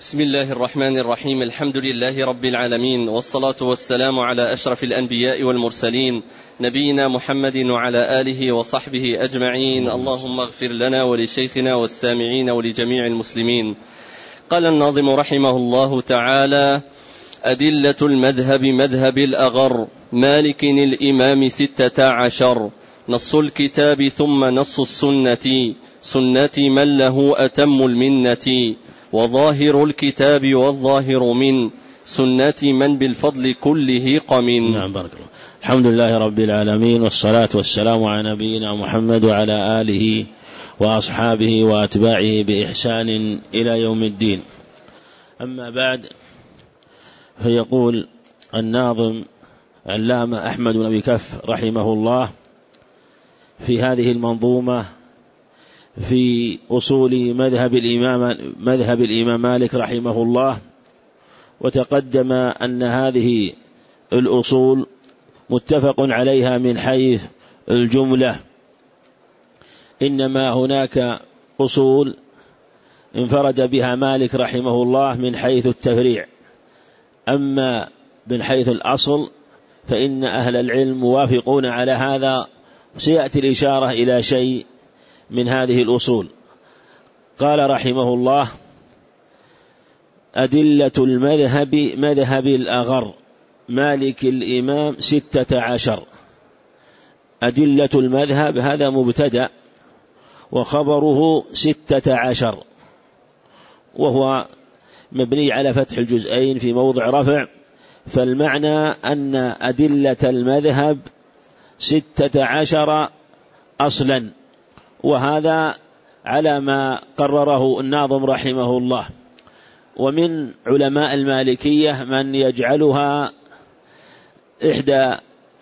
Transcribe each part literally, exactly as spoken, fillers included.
بسم الله الرحمن الرحيم. الحمد لله رب العالمين، والصلاة والسلام على أشرف الأنبياء والمرسلين، نبينا محمد وعلى آله وصحبه أجمعين. اللهم اغفر لنا ولشيخنا والسامعين ولجميع المسلمين. قال الناظم رحمه الله تعالى: أدلة المذهب مذهب الأغر، مالك الإمام ستة عشر، نص الكتاب ثم نص السنة، سنة من له أتم المنة، وظاهر الكتاب والظاهر من سنة من بالفضل كله قمن. نعم، بارك الله. الحمد لله رب العالمين، والصلاة والسلام على نبينا محمد وعلى آله وأصحابه وأتباعه بإحسان إلى يوم الدين. أما بعد، فيقول الناظم علامة أحمد بن أبي كف رحمه الله في هذه المنظومة في أصول مذهب الإمام مذهب الإمام مالك رحمه الله، وتقدم أن هذه الأصول متفق عليها من حيث الجملة، إنما هناك أصول انفرد بها مالك رحمه الله من حيث التفريع، أما من حيث الأصل فإن أهل العلم موافقون على هذا. سيأتي الإشارة إلى شيء من هذه الأصول. قال رحمه الله: أدلة المذهب مذهب الأغر، مالك الإمام ستة عشر. أدلة المذهب هذا مبتدأ، وخبره ستة عشر، وهو مبني على فتح الجزئين في موضع رفع، فالمعنى أن أدلة المذهب ستة عشر أصلا، وهذا على ما قرره الناظم رحمه الله. ومن علماء المالكية من يجعلها إحدى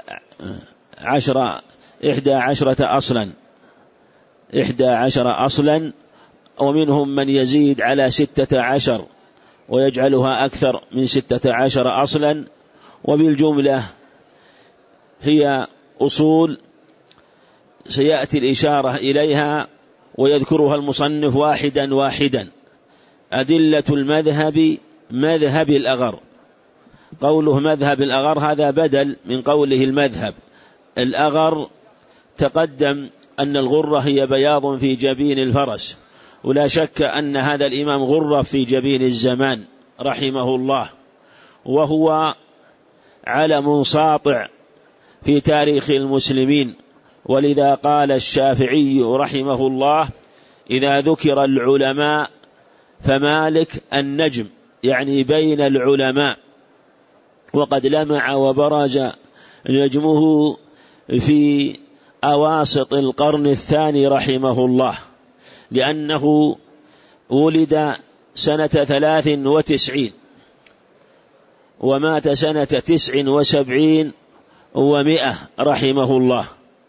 عشرة إحدى عشرة أصلا إحدى عشرة أصلا ومنهم من يزيد على ستة عشر ويجعلها أكثر من ستة عشر أصلا. وبالجملة هي أصول سيأتي الإشارة إليها ويذكرها المصنف واحدا واحدا. أدلة المذهب مذهب الأغر، قوله مذهب الأغر هذا بدل من قوله المذهب. الأغر تقدم أن الغرة هي بياض في جبين الفرس، ولا شك أن هذا الإمام غرة في جبين الزمان رحمه الله، وهو علم ساطع في تاريخ المسلمين. ولذا قال الشافعي رحمه الله: إذا ذكر العلماء فمالك النجم، يعني بين العلماء، وقد لمع وبرز نجمه في أواسط القرن الثاني رحمه الله، لأنه ولد سنة ثلاث وتسعين ومات سنة تسع وسبعين ومئة رحمه الله.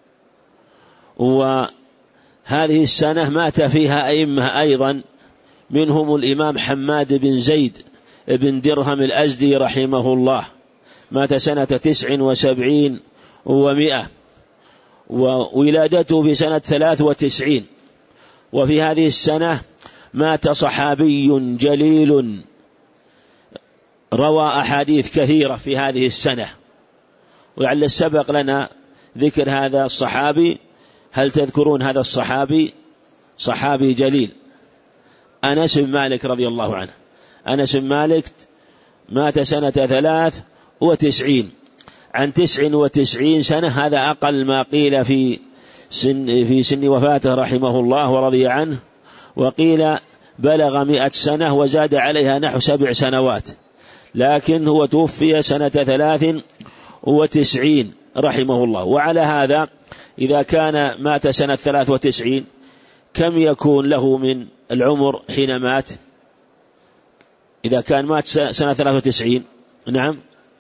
وهذه السنة مات فيها أئمة أيضا، منهم الإمام حماد بن زيد بن درهم الأزدي رحمه الله، مات سنة تسع وسبعين ومئة، وولادته في سنة ثلاث وتسعين. وفي هذه السنة مات صحابي جليل روى أحاديث كثيرة في هذه السنة، ولعل السبق لنا ذكر هذا الصحابي. هل تذكرون هذا الصحابي؟ صحابي جليل، أنس بن مالك رضي الله عنه. أنس بن مالك مات سنة ثلاث وتسعين، عن تسع وتسعين سنة، هذا أقل ما قيل في سن, في سن وفاته رحمه الله ورضي عنه، وقيل بلغ مئة سنة وزاد عليها نحو سبع سنوات، لكن هو توفي سنة ثلاث وتسعين رحمه الله. وعلى هذا إذا كان مات سنة ثلاث وتسعين، كم يكون له من العمر حين مات؟ إذا كان مات سنة ثلاث وتسعين، نعم،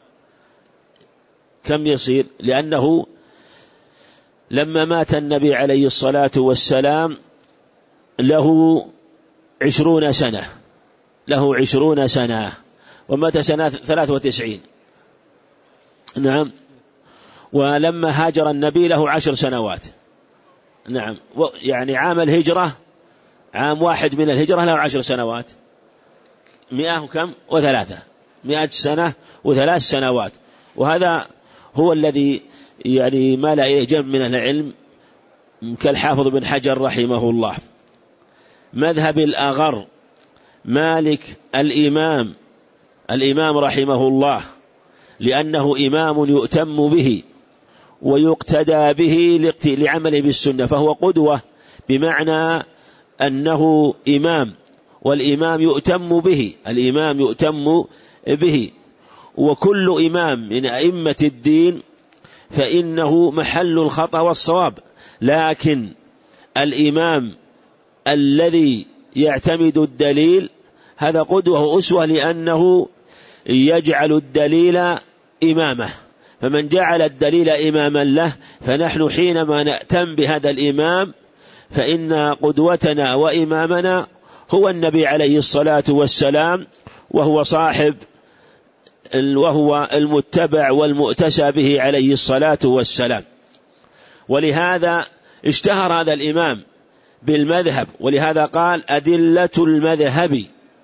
كم يصير؟ لأنه لما مات النبي عليه الصلاة والسلام له عشرون سنة له عشرون سنة ومات سنة ثلاث وتسعين، نعم. ولما هاجر النبي له عشر سنوات، نعم، يعني عام الهجرة، عام واحد من الهجرة له عشر سنوات، مئة وكم وثلاثة مئة سنة وثلاث سنوات. وهذا هو الذي يعني مال إليه جمع من العلم كالحافظ بن حجر رحمه الله. مذهب الأغر مالك الإمام الإمام رحمه الله، لأنه إمام يؤتم به ويقتدى به لعمله بالسنة، فهو قدوة بمعنى أنه إمام، والإمام يؤتم به، الإمام يؤتم به. وكل إمام من أئمة الدين فإنه محل الخطأ والصواب، لكن الإمام الذي يعتمد الدليل هذا قدوة وأسوة، لأنه يجعل الدليل إمامه، فمن جعل الدليل إماما له فنحن حينما نأتم بهذا الإمام فإن قدوتنا وإمامنا هو النبي عليه الصلاة والسلام، وهو صاحب وهو المتبع والمؤتسى به عليه الصلاة والسلام. ولهذا اشتهر هذا الإمام بالمذهب، ولهذا قال أدلة المذهب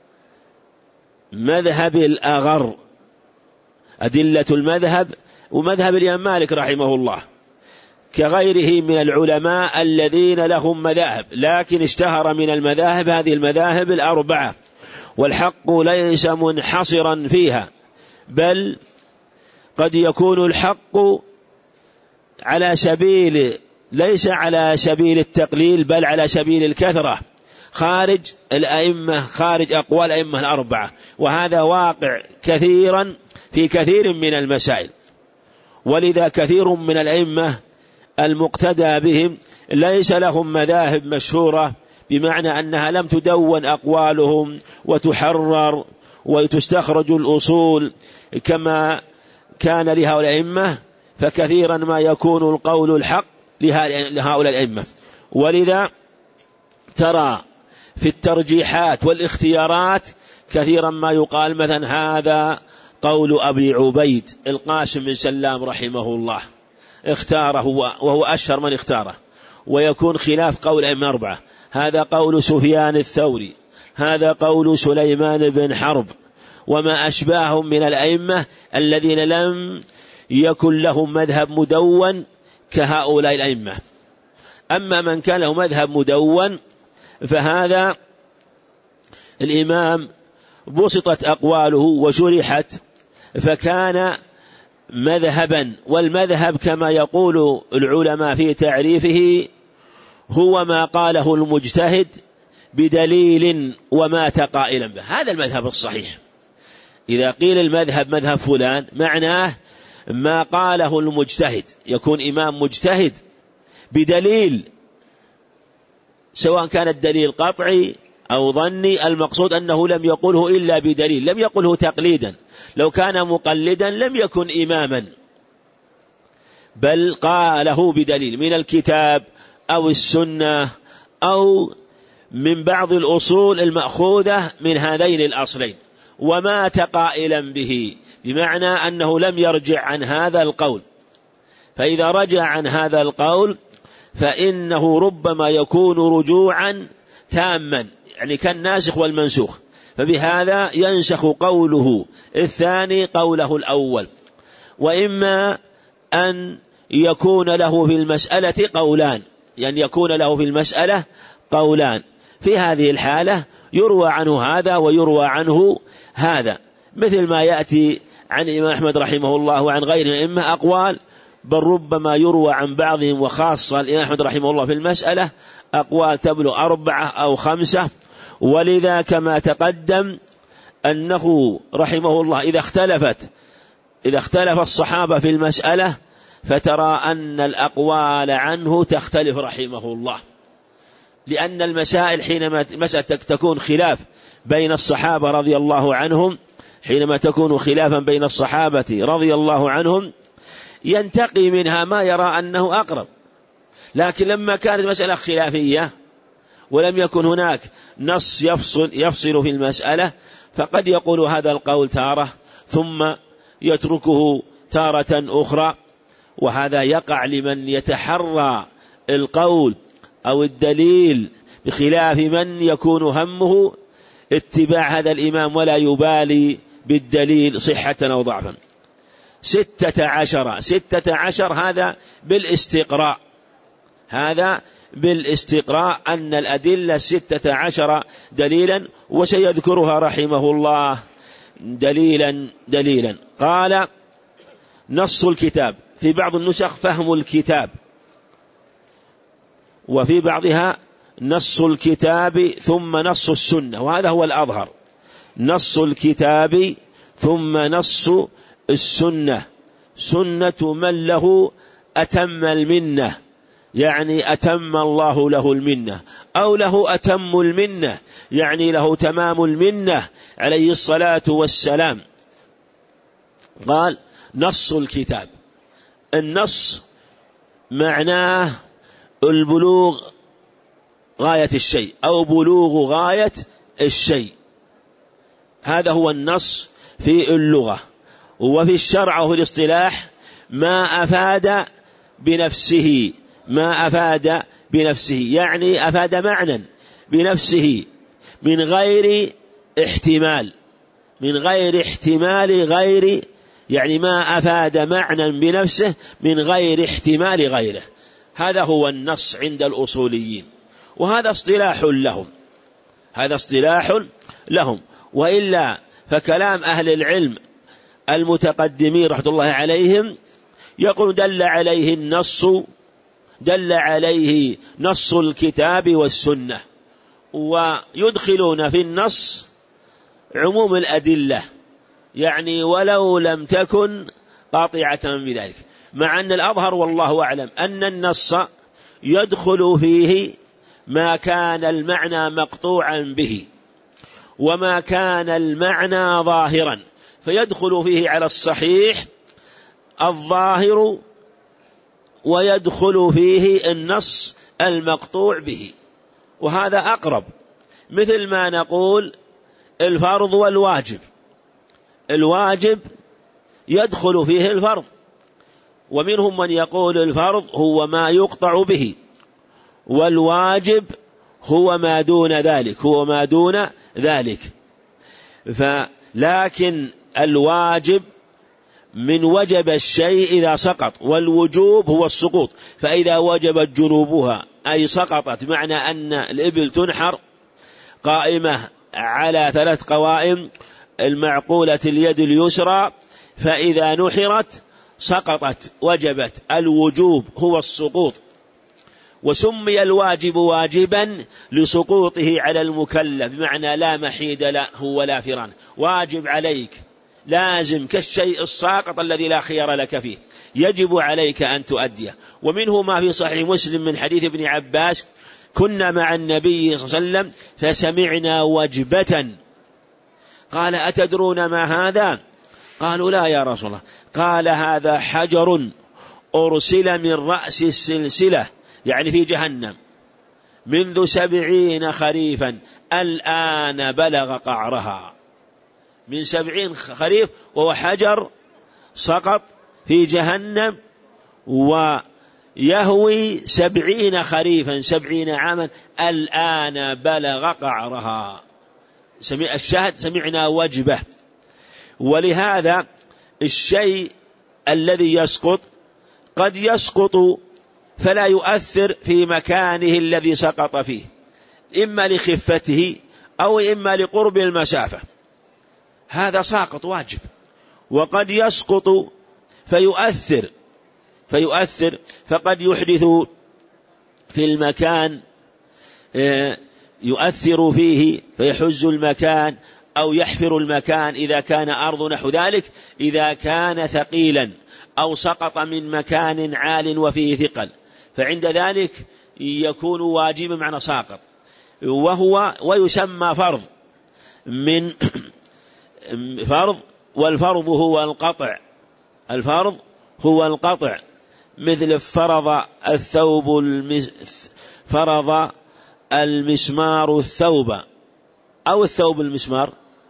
مذهب الأغر، أدلة المذهب. ومذهب الإمام مالك رحمه الله كغيره من العلماء الذين لهم مذاهب، لكن اشتهر من المذاهب هذه المذاهب الأربعة، والحق ليس منحصرا فيها، بل قد يكون الحق على سبيل ليس على سبيل التقليل بل على سبيل الكثرة، خارج الأئمة، خارج أقوال الأئمة الأربعة، وهذا واقع كثيرا في كثير من المسائل. ولذا كثير من الأئمة المقتدى بهم ليس لهم مذاهب مشهورة، بمعنى أنها لم تدون أقوالهم وتحرر وتستخرج الأصول كما كان لهؤلاء الأئمة، فكثيرا ما يكون القول الحق لهؤلاء الأئمة. ولذا ترى في الترجيحات والاختيارات كثيرا ما يقال مثلا هذا قول أبي عبيد القاسم بن سلام رحمه الله اختاره وهو أشهر من اختاره، ويكون خلاف قول الأئمة أربعة، هذا قول سفيان الثوري، هذا قول سليمان بن حرب، وما أشباههم من الأئمة الذين لم يكن لهم مذهب مدون كهؤلاء الأئمة. أما من كان له مذهب مدون فهذا الإمام بسطت أقواله وشرحت فكان مذهبا. والمذهب كما يقول العلماء في تعريفه هو ما قاله المجتهد بدليل ومات قائلا به، هذا المذهب الصحيح. إذا قيل المذهب مذهب فلان معناه ما قاله المجتهد، يكون إمام مجتهد بدليل، سواء كان الدليل قطعي أو ظني، المقصود أنه لم يقله إلا بدليل، لم يقله تقليدا، لو كان مقلدا لم يكن إماما، بل قاله بدليل من الكتاب أو السنة أو من بعض الأصول المأخوذة من هذين الأصلين، ومات قائلا به، بمعنى أنه لم يرجع عن هذا القول. فإذا رجع عن هذا القول فإنه ربما يكون رجوعا تاما، يعني كالناسخ والمنسوخ، فبهذا ينسخ قوله الثاني قوله الأول. وإما أن يكون له في المسألة قولان، يعني يكون له في المسألة قولان، في هذه الحالة يروى عنه هذا ويروى عنه هذا، مثل ما يأتي عن الإمام أحمد رحمه الله وعن غيره الأئمة أقوال، بل ربما يروى عن بعضهم، وخاصة الإمام أحمد رحمه الله في المسألة أقوال تبلغ أربعة أو خمسة. ولذا كما تقدم أنه رحمه الله إذا اختلفت إذا اختلف الصحابة في المسألة فترى أن الأقوال عنه تختلف رحمه الله، لأن المسائل حينما مسألة تكون خلاف بين الصحابة رضي الله عنهم، حينما تكون خلافا بين الصحابة رضي الله عنهم ينتقي منها ما يرى أنه أقرب. لكن لما كانت مسألة خلافية ولم يكن هناك نص يفصل, يفصل في المسألة، فقد يقول هذا القول تارة ثم يتركه تارة أخرى، وهذا يقع لمن يتحرى القول أو الدليل بخلاف من يكون همه اتباع هذا الإمام ولا يبالي بالدليل صحة أو ضعفا. ستة عشر ستة عشر هذا بالاستقراء، هذا بالاستقراء أن الأدلة ستة عشر دليلا، وسيذكرها رحمه الله دليلا دليلا. قال نص الكتاب، في بعض النسخ فهم الكتاب، وفي بعضها نص الكتاب ثم نص السنة، وهذا هو الأظهر، نص الكتاب ثم نص السنة، سنة من له أتم المنة، يعني أتم الله له المنة، أو له أتم المنة يعني له تمام المنة عليه الصلاة والسلام. قال نص الكتاب، النص معناه البلوغ غاية الشيء أو بلوغ غاية الشيء، هذا هو النص في اللغة. وفي الشرع وفي الاصطلاح ما أفاد بنفسه، ما أفاد بنفسه يعني أفاد معنى بنفسه من غير احتمال، من غير احتمال غير، يعني ما أفاد معنى بنفسه من غير احتمال غيره، هذا هو النص عند الأصوليين، وهذا اصطلاح لهم، هذا اصطلاح لهم. وإلا فكلام أهل العلم المتقدمين رحمة الله عليهم يقول دل عليه النص، دل عليه نص الكتاب والسنة، ويدخلون في النص عموم الأدلة، يعني ولو لم تكن قاطعة بذلك، مع أن الأظهر والله أعلم أن النص يدخل فيه ما كان المعنى مقطوعا به، وما كان المعنى ظاهرا، فيدخل فيه على الصحيح الظاهر، ويدخل فيه النص المقطوع به، وهذا أقرب، مثل ما نقول الفرض والواجب، الواجب يدخل فيه الفرض، ومنهم من يقول الفرض هو ما يقطع به، والواجب هو ما دون ذلك، هو ما دون ذلك. فلكن الواجب من وجب الشيء إذا سقط، والوجوب هو السقوط، فإذا وجبت جنوبها أي سقطت، معنى أن الإبل تنحر قائمة على ثلاث قوائم، المعقولة اليد اليسرى، فإذا نحرت سقطت وجبت، الوجوب هو السقوط. وسمي الواجب واجبا لسقوطه على المكلف، بمعنى لا محيد له ولا فران، واجب عليك لازم كالشيء الساقط الذي لا خيار لك فيه، يجب عليك أن تؤديه. ومنه ما في صحيح مسلم من حديث ابن عباس كنا مع النبي صلى الله عليه وسلم فسمعنا وجبة، قال أتدرون ما هذا؟ قالوا لا يا رسول الله. قال هذا حجر أرسل من رأس السلسلة، يعني في جهنم، منذ سبعين خريفا الآن بلغ قعرها، من سبعين خريف، وهو حجر سقط في جهنم ويهوي سبعين خريفا سبعين عاما الآن بلغ قعرها. سمع الشاهد سمعنا وجبة. ولهذا الشيء الذي يسقط قد يسقط فلا يؤثر في مكانه الذي سقط فيه، إما لخفته أو إما لقرب المسافة، هذا ساقط واجب. وقد يسقط فيؤثر فيؤثر فقد يحدث في المكان، يؤثر فيه فيحز المكان أو يحفر المكان إذا كان أرض نحو ذلك، إذا كان ثقيلا أو سقط من مكان عال وفيه ثقل، فعند ذلك يكون واجبا معنى ساقط، وهو ويسمى فرض من فرض. والفرض هو القطع، الفرض هو القطع، مثل فرض الثوب المس فرض المسمار الثوب، أو الثوب المسمار،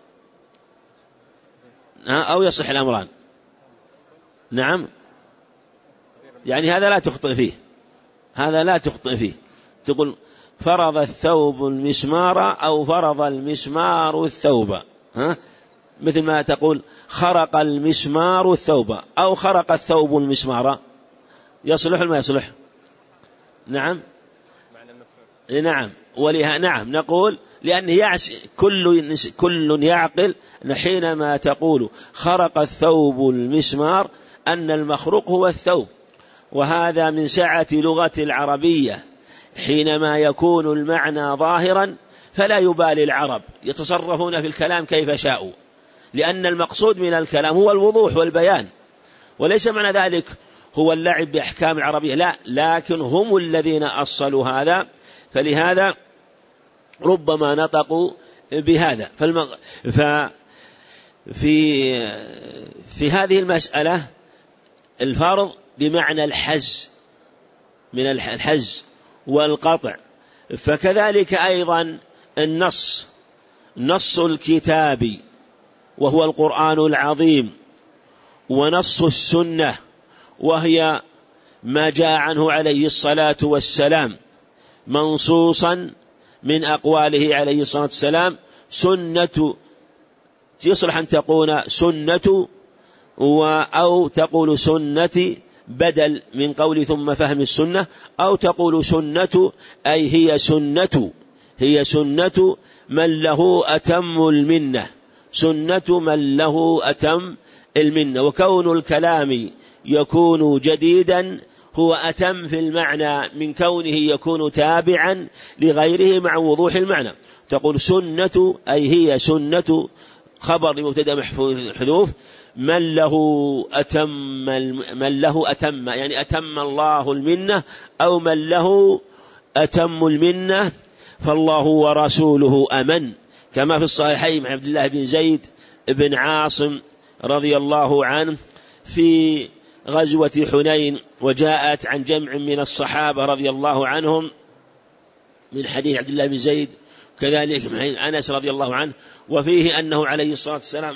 أو يصح الأمران. نعم، يعني هذا لا تخطئ فيه، هذا لا تخطئ فيه، تقول فرض الثوب المسمار أو فرض المسمار الثوب، ها؟ مثل ما تقول خرق المسمار الثوب أو خرق الثوب المسمار، يصلح ولا ما يصلح؟ نعم نعم ولها نعم نقول لأن يعس كل كل يعقل حينما تقول خرق الثوب المسمار أن المخروق هو الثوب، وهذا من سعة لغة العربية، حينما يكون المعنى ظاهرا فلا يبالي العرب يتصرفون في الكلام كيف شاءوا، لأن المقصود من الكلام هو الوضوح والبيان، وليس معنى ذلك هو اللعب بأحكام العربية، لا، لكن هم الذين أصلوا هذا، فلهذا ربما نطقوا بهذا. فالمغ... ففي في هذه المسألة الفرض بمعنى الحز من الحز والقطع، فكذلك أيضا النص، نص الكتاب وهو القرآن العظيم، ونص السنة وهي ما جاء عنه عليه الصلاة والسلام منصوصا من أقواله عليه الصلاة والسلام، سنة يصلح أن تقول سنة أو تقول سنة بدل من قول ثم فهم السنة، أو تقول سنة أي هي سنة هي سنة من له أتم المنة، سنة من له أتم المنة. وكون الكلام يكون جديدا هو أتم في المعنى من كونه يكون تابعا لغيره مع وضوح المعنى. تقول سنة أي هي سنة خبر لمبتدأ محذوف من له أتم من له أتم يعني أتم الله المنة، أو من له أتم المنة فالله ورسوله أمن، كما في الصحيحين عن عبد الله بن زيد بن عاصم رضي الله عنه في غزوة حنين، وجاءت عن جمع من الصحابة رضي الله عنهم من حديث عبد الله بن زيد، كذلك أنس رضي الله عنه، وفيه أنه عليه الصلاة والسلام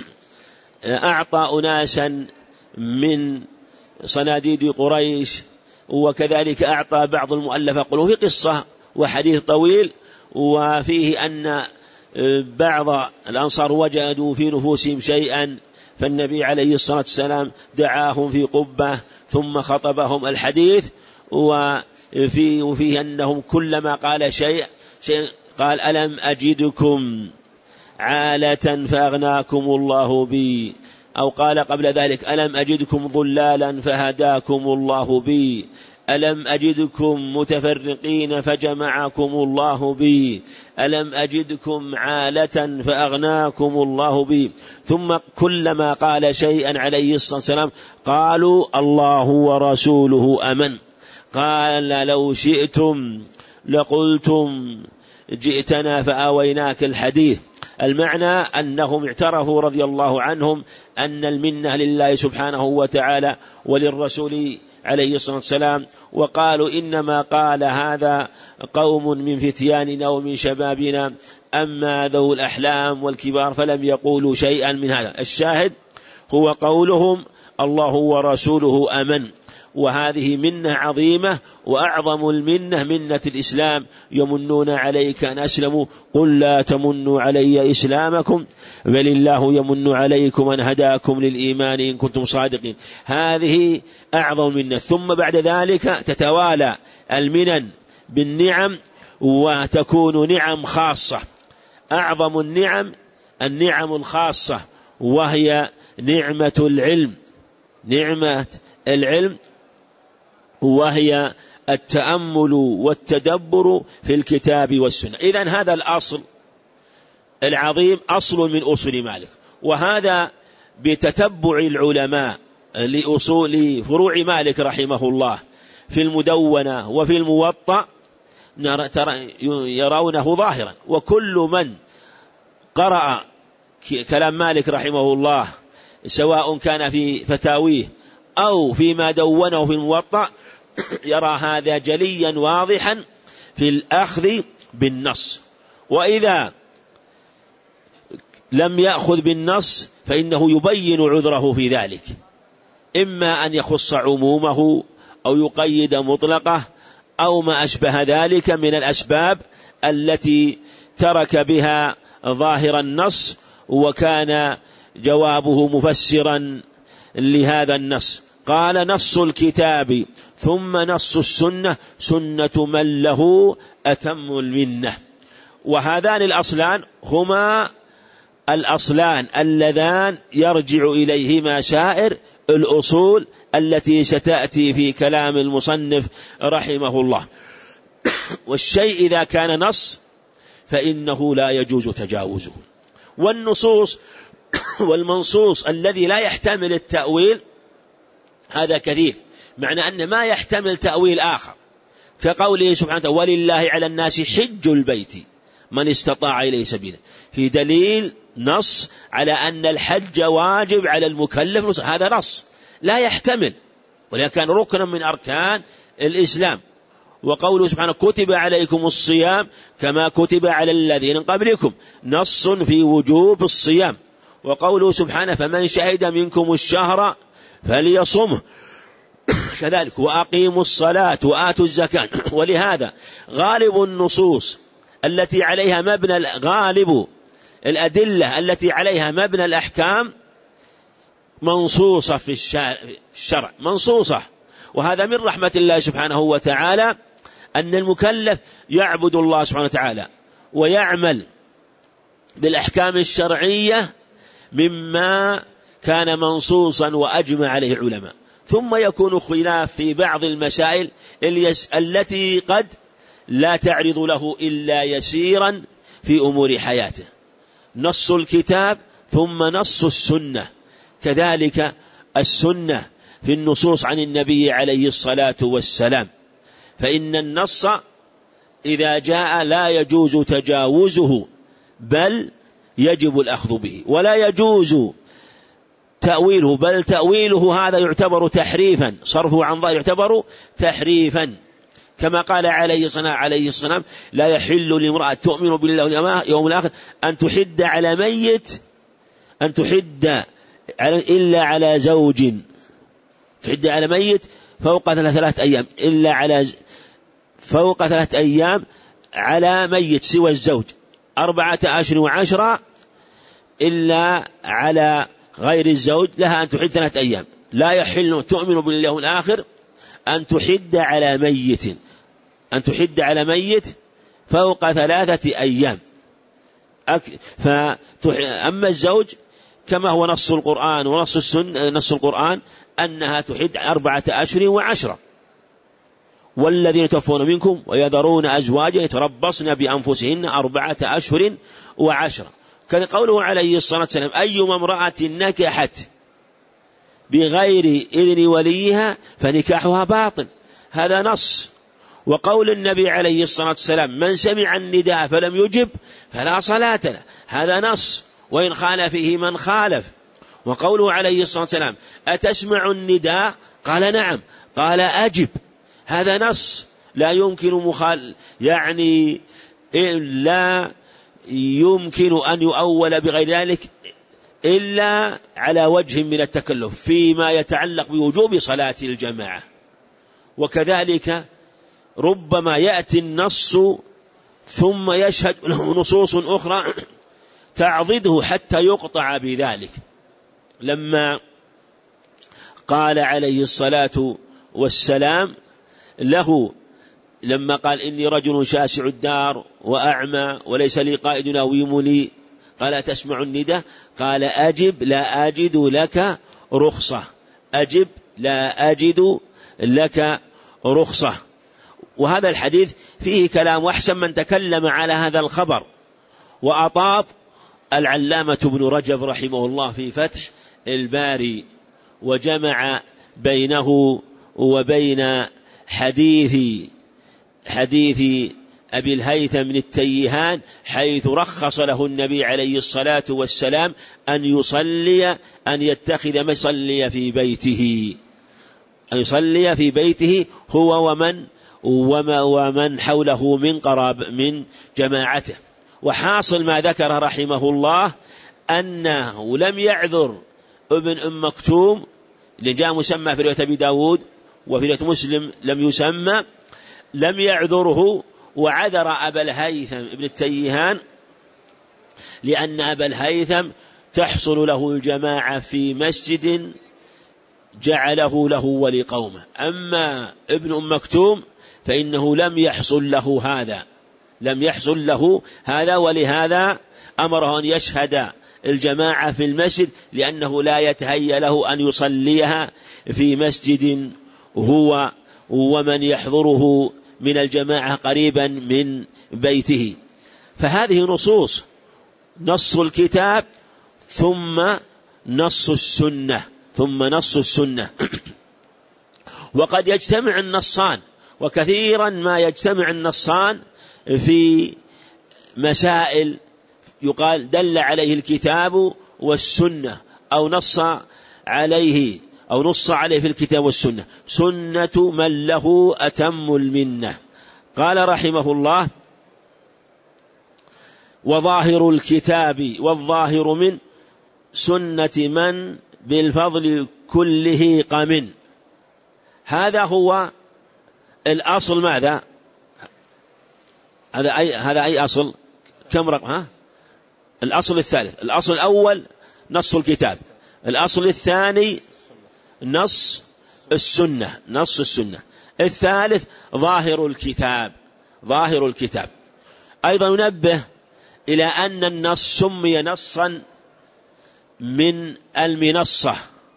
أعطى أناسا من صناديد قريش، وكذلك أعطى بعض المؤلفة قلوب، في قصة وحديث طويل، وفيه أن بعض الأنصار وجدوا في نفوسهم شيئا، فالنبي عليه الصلاة والسلام دعاهم في قبة ثم خطبهم الحديث، وفيه, وفيه أنهم كلما قال شيء, شيء قال ألم أجدكم عالة فأغناكم الله بي، أو قال قبل ذلك ألم أجدكم ضلالا فهداكم الله بي، ألم أجدكم متفرقين فجمعكم الله بي، ألم أجدكم عالة فأغناكم الله بي. ثم كلما قال شيئا عليه الصلاة والسلام قالوا الله ورسوله أمن. قال لو شئتم لقلتم جئتنا فآويناك الحديث. المعنى أنهم اعترفوا رضي الله عنهم أن المنة لله سبحانه وتعالى وللرسول عليه الصلاة والسلام، وقالوا إنما قال هذا قوم من فتياننا ومن شبابنا، أما ذو الأحلام والكبار فلم يقولوا شيئا من هذا. الشاهد هو قولهم الله ورسوله أمن، وهذه منة عظيمة، وأعظم المنة منة الإسلام، يمنون عليك أن أسلموا قل لا تمنوا علي إسلامكم بل الله يمن عليكم أن هداكم للإيمان إن كنتم صادقين. هذه أعظم منة. ثم بعد ذلك تتوالى المنن بالنعم، وتكون نعم خاصة. أعظم النعم النعم الخاصة، وهي نعمة العلم نعمة العلم وهي التأمل والتدبر في الكتاب والسنة. إذن هذا الأصل العظيم أصل من أصول مالك، وهذا بتتبع العلماء لأصول فروع مالك رحمه الله في المدونة وفي الموطأ يرونه ظاهرا. وكل من قرأ كلام مالك رحمه الله سواء كان في فتاويه أو فيما دونه في الموطأ يرى هذا جليا واضحا في الأخذ بالنص. وإذا لم يأخذ بالنص فإنه يبين عذره في ذلك، إما أن يخص عمومه أو يقيد مطلقه أو ما أشبه ذلك من الأسباب التي ترك بها ظاهر النص، وكان جوابه مفسرا لهذا النص. قال: نص الكتاب ثم نص السنة سنة من له أتم المنة. وهذان الأصلان هما الأصلان اللذان يرجع إليهما سائر الأصول التي ستأتي في كلام المصنف رحمه الله. والشيء إذا كان نص فإنه لا يجوز تجاوزه. والنصوص والمنصوص الذي لا يحتمل التأويل هذا كثير، معنى أن ما يحتمل تأويل آخر، كقوله سبحانه وتعالى: ولله على الناس حج البيت من استطاع إليه سبيلا، في دليل نص على أن الحج واجب على المكلف، هذا نص لا يحتمل، ولكن كان ركنا من أركان الإسلام. وقوله سبحانه: كتب عليكم الصيام كما كتب على الذين قبلكم، نص في وجوب الصيام. وقوله سبحانه: فمن شهد منكم الشهر فليصمه، كذلك وأقيموا الصلاة وآتوا الزكاة. ولهذا غالب النصوص التي عليها مبنى غالب الأدلة التي عليها مبنى الأحكام منصوصة في الشرع، منصوصة. وهذا من رحمة الله سبحانه وتعالى أن المكلف يعبد الله سبحانه وتعالى ويعمل بالأحكام الشرعية مما كان منصوصا وأجمع عليه علماء. ثم يكون خلاف في بعض المسائل التي قد لا تعرض له إلا يسيرا في أمور حياته. نص الكتاب ثم نص السنة، كذلك السنة في النصوص عن النبي عليه الصلاة والسلام، فإن النص إذا جاء لا يجوز تجاوزه، بل يجب الأخذ به، ولا يجوز تأويله، بل تأويله هذا يعتبر تحريفا، صرفه عن ظاهر يعتبر تحريفا، كما قال عليه الصلاة عليه السلام: لا يحل لامرأة تؤمن بالله واليوم الآخر أن تحد على ميت أن تحد إلا على زوج، تحد على ميت فوق ثلاثة أيام، إلا على فوق ثلاثة أيام على ميت سوى الزوج، أربعة أشهر وعشرة إلا على غير الزوج لها أن تحد ثلاثة أيام. لا يحل تؤمن بالله الآخر أن تحد على ميت أن تحد على ميت فوق ثلاثة أيام. فأما الزوج كما هو نص القرآن ونص السنة، نص القرآن أنها تحد أربعة أشهر وعشرة. والذين يتوفون منكم ويذرون أزواجا يتربصن بأنفسهن أربعة أشهر وعشرة. كان قوله عليه الصلاة والسلام: أيما امرأة نكحت بغير إذن وليها فنكاحها باطل، هذا نص. وقول النبي عليه الصلاة والسلام: من سمع النداء فلم يجب فلا صلاة له، هذا نص، وإن خالف فيه من خالف. وقوله عليه الصلاة والسلام: أتسمع النداء؟ قال: نعم. قال: أجب، هذا نص لا يمكن مخال يعني لا يمكن أن يؤول بغير ذلك إلا على وجه من التكلف فيما يتعلق بوجوب صلاة الجماعة. وكذلك ربما يأتي النص ثم يشهد له نصوص أخرى تعضده حتى يقطع بذلك، لما قال عليه الصلاة والسلام له لما قال: إني رجل شاسع الدار وأعمى وليس لي قائد يناومني، قال: تسمع النداء؟ قال: أجب لا أجد لك رخصة، أجب لا أجد لك رخصة. وهذا الحديث فيه كلام، وأحسن من تكلم على هذا الخبر وأطاب العلامة ابن رجب رحمه الله في فتح الباري، وجمع بينه وبين حديث حديث أبي الهيثم من التيهان، حيث رخص له النبي عليه الصلاة والسلام أن يصلي أن يتخذ مصلي في بيته، أن يصلي في بيته هو ومن وما ومن حوله من قراب من جماعته. وحاصل ما ذكر رحمه الله أنه لم يعذر ابن أم مكتوم اللي جاء مسمى في رواية أبي داود، وفي رواية مسلم لم يسمى، لم يعذره وعذر أبا الهيثم ابن التيهان، لأن أبا الهيثم تحصل له الجماعة في مسجد جعله له ولقومه. أما ابن أم مكتوم فإنه لم يحصل له هذا لم يحصل له هذا ولهذا أمره أن يشهد الجماعة في المسجد، لأنه لا يتهيأ له أن يصليها في مسجد هو ومن يحضره من الجماعة قريبا من بيته. فهذه نصوص، نص الكتاب ثم نص السنة ثم نص السنة وقد يجتمع النصان، وكثيرا ما يجتمع النصان في مسائل يقال دل عليه الكتاب والسنة، أو نص عليه أو نص عليه في الكتاب والسنة، سنة من له أتم المنة. قال رحمه الله: وظاهر الكتاب والظاهر من سنة من بالفضل كله قمن. هذا هو الأصل. ماذا هذا أي هذا أي أصل؟ كم رقم؟ ها الأصل الثالث. الأصل الأول نص الكتاب، الأصل الثاني نص السنة نص السنة الثالث ظاهر الكتاب ظاهر الكتاب. أيضا ننبه إلى أن النص سمي نصا من المنصة،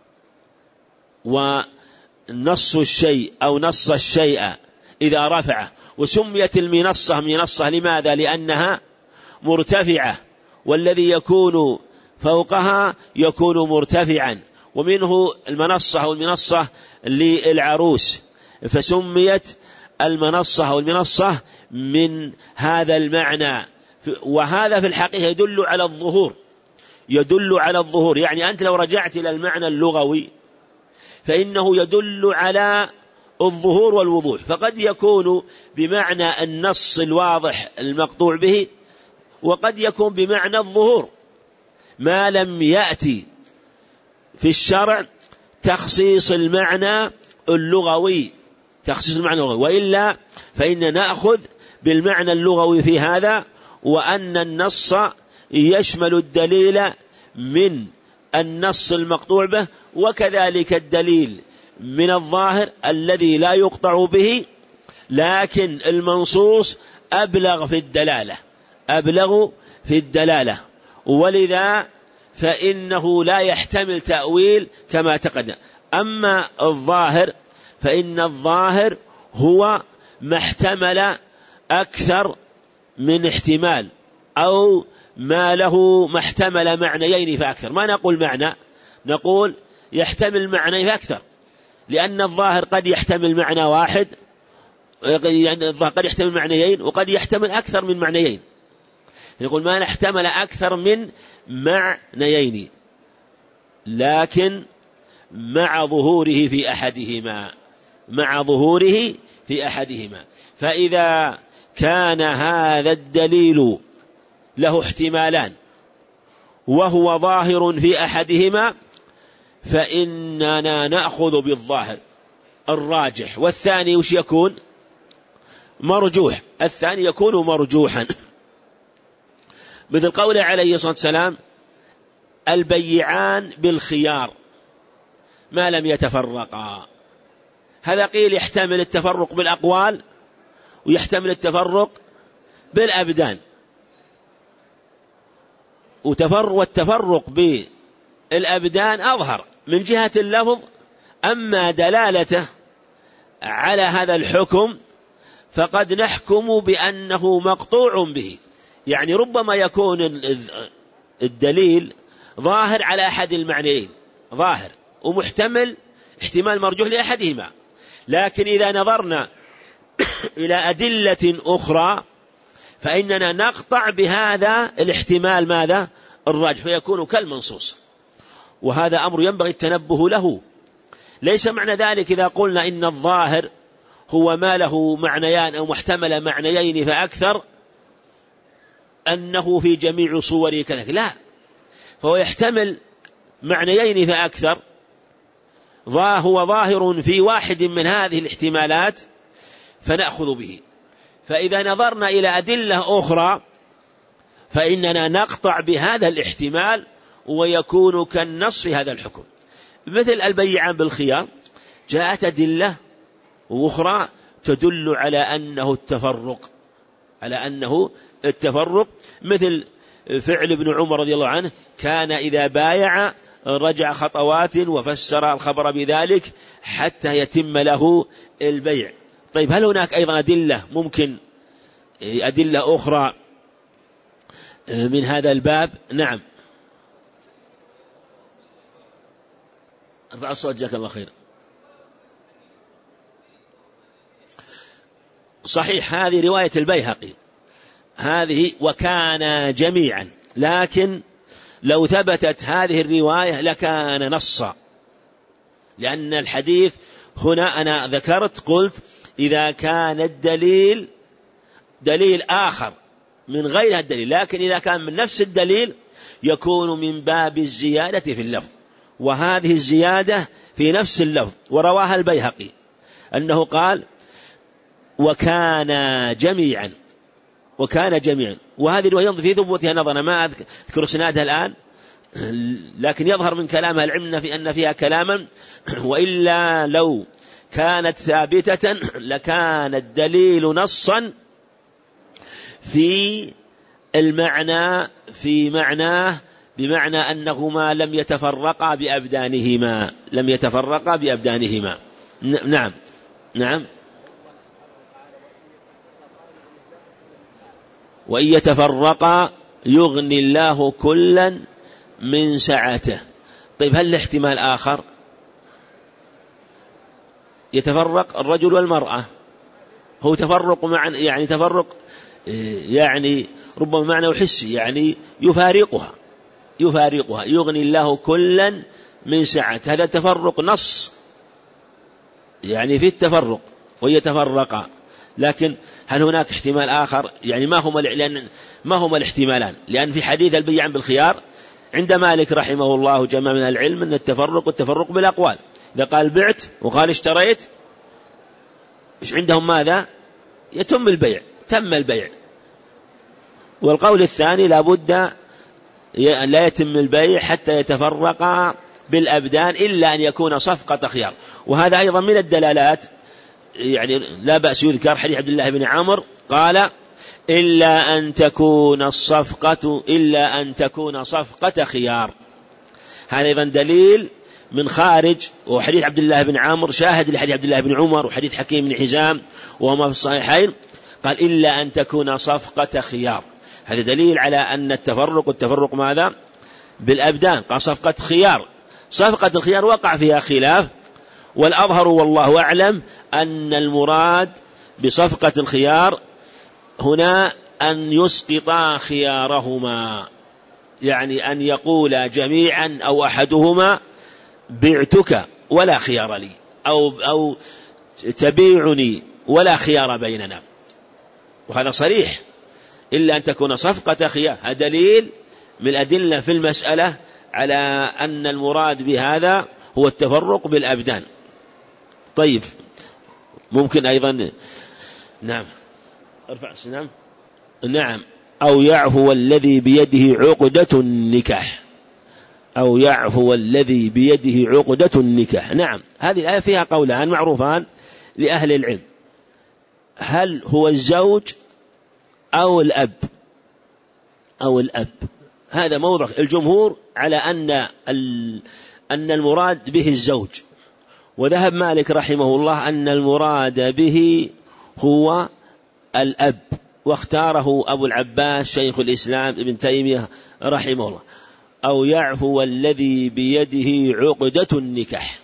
ونص الشيء أو نص الشيء إذا رفعه، وسميت المنصة منصة لماذا؟ لأنها مرتفعة، والذي يكون فوقها يكون مرتفعا، ومنه المنصة أو المنصة للعروس، فسميت المنصة أو المنصة من هذا المعنى. وهذا في الحقيقة يدل على الظهور يدل على الظهور يعني أنت لو رجعت إلى المعنى اللغوي فإنه يدل على الظهور والوضوح، فقد يكون بمعنى النص الواضح المقطوع به، وقد يكون بمعنى الظهور ما لم يأتي في الشرع تخصيص المعنى اللغوي تخصيص المعنى اللغوي وإلا فإن نأخذ بالمعنى اللغوي في هذا، وأن النص يشمل الدليل من النص المقطوع به، وكذلك الدليل من الظاهر الذي لا يقطع به، لكن المنصوص أبلغ في الدلالة أبلغ في الدلالة ولذا فإنه لا يحتمل تأويل كما تقدم. أما الظاهر فإن الظاهر هو ما احتمل أكثر من احتمال، أو ما له ما احتمل معنيين فأكثر. ما نقول معنى، نقول يحتمل معنى فأكثر، لأن الظاهر قد يحتمل معنى واحد، يعني قد يحتمل معنيين، وقد يحتمل أكثر من معنيين. نقول ما نحتمل أكثر من معنيين، لكن مع ظهوره في أحدهما مع ظهوره في أحدهما فإذا كان هذا الدليل له احتمالان وهو ظاهر في أحدهما فإننا نأخذ بالظاهر الراجح، والثاني وش يكون؟ مرجوح. الثاني يكون مرجوحا، مثل قوله عليه الصلاة والسلام: البيعان بالخيار ما لم يتفرقا. هذا قيل يحتمل التفرق بالأقوال ويحتمل التفرق بالأبدان، والتفرق بالأبدان أظهر من جهة اللفظ، أما دلالته على هذا الحكم فقد نحكم بأنه مقطوع به. يعني ربما يكون الدليل ظاهر على أحد المعنيين، ظاهر ومحتمل احتمال مرجوح لأحدهما، لكن إذا نظرنا إلى أدلة أخرى فإننا نقطع بهذا الاحتمال ماذا؟ الراجح، فيكون كالمنصوص. وهذا أمر ينبغي التنبه له. ليس معنى ذلك إذا قلنا إن الظاهر هو ما له معنيان أو محتمل معنيين فأكثر أنه في جميع صوره كذلك، لا، فهو يحتمل معنيين فأكثر، هو ظاهر في واحد من هذه الاحتمالات فنأخذ به. فإذا نظرنا إلى أدلة أخرى فإننا نقطع بهذا الاحتمال ويكون كالنص في هذا الحكم. مثل البيعان بالخيار جاءت أدلة أخرى تدل على أنه التفرق على أنه التفرق مثل فعل ابن عمر رضي الله عنه، كان إذا بايع رجع خطوات وفسر الخبر بذلك حتى يتم له البيع. طيب هل هناك أيضا أدلة ممكن أدلة أخرى من هذا الباب؟ نعم. ارفع الصوت جزاك الله خير. صحيح هذه رواية البيهقي هذه وكان جميعا، لكن لو ثبتت هذه الرواية لكان نصا، لأن الحديث هنا أنا ذكرت قلت إذا كان الدليل دليل آخر من غير الدليل، لكن إذا كان من نفس الدليل يكون من باب الزيادة في اللفظ، وهذه الزيادة في نفس اللفظ. ورواها البيهقي أنه قال وكان جميعا وكان جميعا، وهذه الرواية في ثبوتها نظر. أنا ما أذكر سنادها الآن، لكن يظهر من كلامها العلم في أن فيها كلاما، وإلا لو كانت ثابتة لكان الدليل نصا في المعنى في معناه بمعنى أنهما لم يتفرقا بأبدانهما لم يتفرقا بأبدانهما نعم نعم. وإن يتفرقا يغني الله كلا من سعته. طيب هل الاحتمال آخر؟ يتفرق الرجل والمرأة، هو تفرق مع يعني تفرق يعني ربما معنى حسي، يعني يفارقها يفارقها يغني الله كلا من سعته. هذا تفرق نص يعني في التفرق ويتفرقا، لكن هل هناك احتمال آخر؟ يعني ما هما لأن ما هما الاحتمالان؟ لأن في حديث البيع بالخيار عند مالك رحمه الله جمع من العلم أن التفرق والتفرق بالأقوال. إذا قال بعت وقال اشتريت إيش عندهم؟ ماذا؟ يتم البيع، تم البيع. والقول الثاني لابد لا يتم البيع حتى يتفرق بالأبدان إلا أن يكون صفقة خيار. وهذا أيضا من الدلالات، يعني لا بأس يذكر حديث عبد الله بن عمرو قال إلا أن تكون الصفقة إلا أن تكون صفقة خيار. هذا أيضا دليل من خارج، وحديث عبد الله بن عمرو شاهد لحديث عبد الله بن عمر وحديث حكيم بن حزام وهما في الصحيحين، قال إلا أن تكون صفقة خيار. هذا دليل على أن التفرق والتفرق ماذا؟ بالأبدان. قال صفقة خيار. صفقة الخيار وقع فيها خلاف، والأظهر والله أعلم أن المراد بصفقة الخيار هنا أن يسقطا خيارهما، يعني أن يقول جميعا أو أحدهما بعتك ولا خيار لي، أو, أو تبيعني ولا خيار بيننا. وهذا صريح إلا أن تكون صفقة خيار. هذا دليل من الأدلة في المسألة على أن المراد بهذا هو التفرق بالأبدان. طيب ممكن أيضا نعم ارفع السنام نعم أو يعفو الذي بيده عقدة النكاح أو يعفو الذي بيده عقدة النكاح. نعم هذه الآية فيها قولان معروفان لأهل العلم، هل هو الزوج أو الأب أو الأب. هذا موضع الجمهور على أن أن المراد به الزوج، وذهب مالك رحمه الله أن المراد به هو الأب، واختاره أبو العباس شيخ الإسلام ابن تيمية رحمه الله. أو يعفو الذي بيده عقدة النكاح،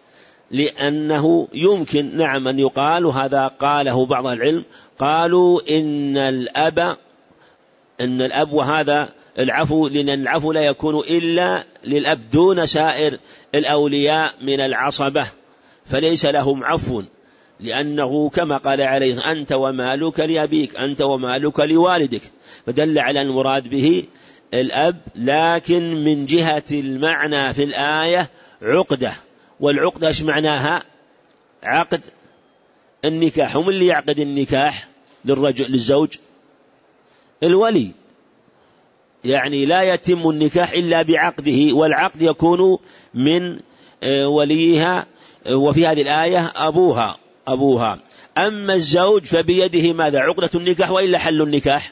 لأنه يمكن نعم أن يقال، وهذا قاله بعض العلم، قالوا إن الأب إن الأب وهذا العفو، لأن العفو لا يكون إلا للأب دون سائر الأولياء من العصبة، فليس لهم عفو، لأنه كما قال عليه أنت ومالك لأبيك أنت ومالك لوالدك، فدل على المراد به الأب. لكن من جهة المعنى في الآية عقدة، والعقدة ايش معناها؟ عقد النكاح. ومن اللي يعقد النكاح للرجل للزوج؟ الولي. يعني لا يتم النكاح إلا بعقده، والعقد يكون من وليها، وفي هذه الآية أبوها أبوها. أما الزوج فبيده ماذا؟ عقدة النكاح، وإلا حل النكاح.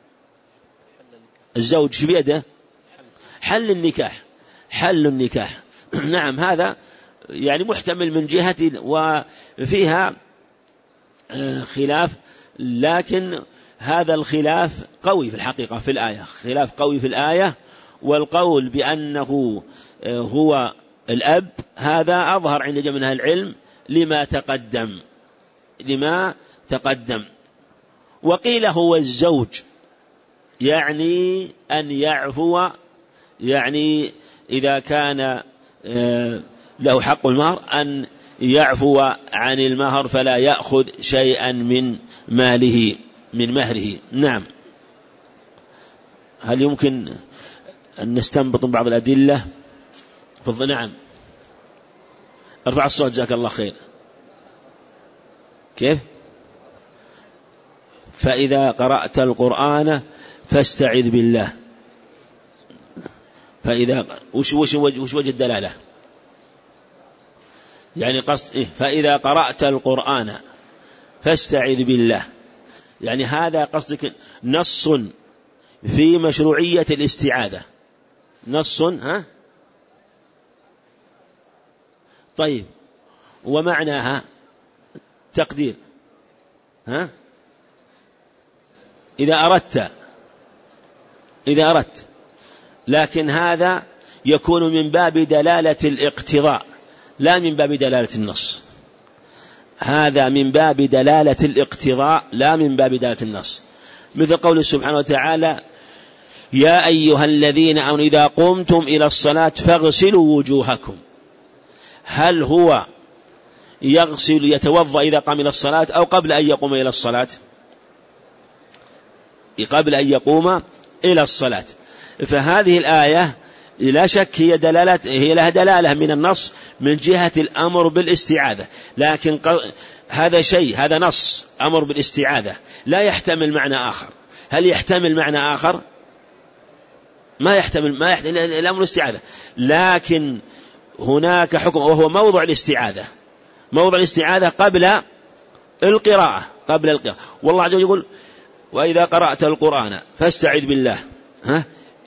الزوج بيده حل النكاح حل النكاح نعم، هذا يعني محتمل من جهة، وفيها خلاف، لكن هذا الخلاف قوي في الحقيقة في الآية، خلاف قوي في الآية. والقول بأنه هو الأب هذا أظهر عند جميع أهل العلم لما تقدم لما تقدم وقيل هو الزوج، يعني أن يعفو، يعني إذا كان له حق المهر أن يعفو عن المهر فلا يأخذ شيئا من ماله من مهره. نعم. هل يمكن أن نستنبط من بعض الأدلة؟ فضل. نعم، ارفع الصوت جزاك الله خير. كيف؟ فإذا قرأت القرآن فاستعذ بالله. فإذا وش وش وش وجه الدلالة؟ يعني قصد إيه؟ فإذا قرأت القرآن فاستعذ بالله، يعني هذا قصدك نص في مشروعية الاستعاذة، نص. ها طيب، ومعناها تقدير. ها إذا أردت إذا أردت لكن هذا يكون من باب دلالة الاقتضاء لا من باب دلالة النص. هذا من باب دلالة الاقتضاء لا من باب دلالة النص، مثل قوله سبحانه وتعالى: يا أيها الذين آمنوا إذا قمتم إلى الصلاة فاغسلوا وجوهكم. هل هو يغسل يتوضأ إذا قام إلى الصلاة أو قبل أن يقوم إلى الصلاة؟ قبل أن يقوم إلى الصلاة. فهذه الآية لا شك هي دلالة هي لها دلالة من النص من جهة الأمر بالاستعاذة، لكن هذا شيء هذا نص أمر بالاستعاذة لا يحتمل معنى آخر. هل يحتمل معنى آخر؟ ما يحتمل ما يحتمل الأمر بالاستعاذة، لكن هناك حكم وهو موضع الاستعاذة موضع الاستعاذة قبل القراءة قبل القراءة والله عز وجل يقول: وإذا قرأت القرآن فاستعذ بالله. ها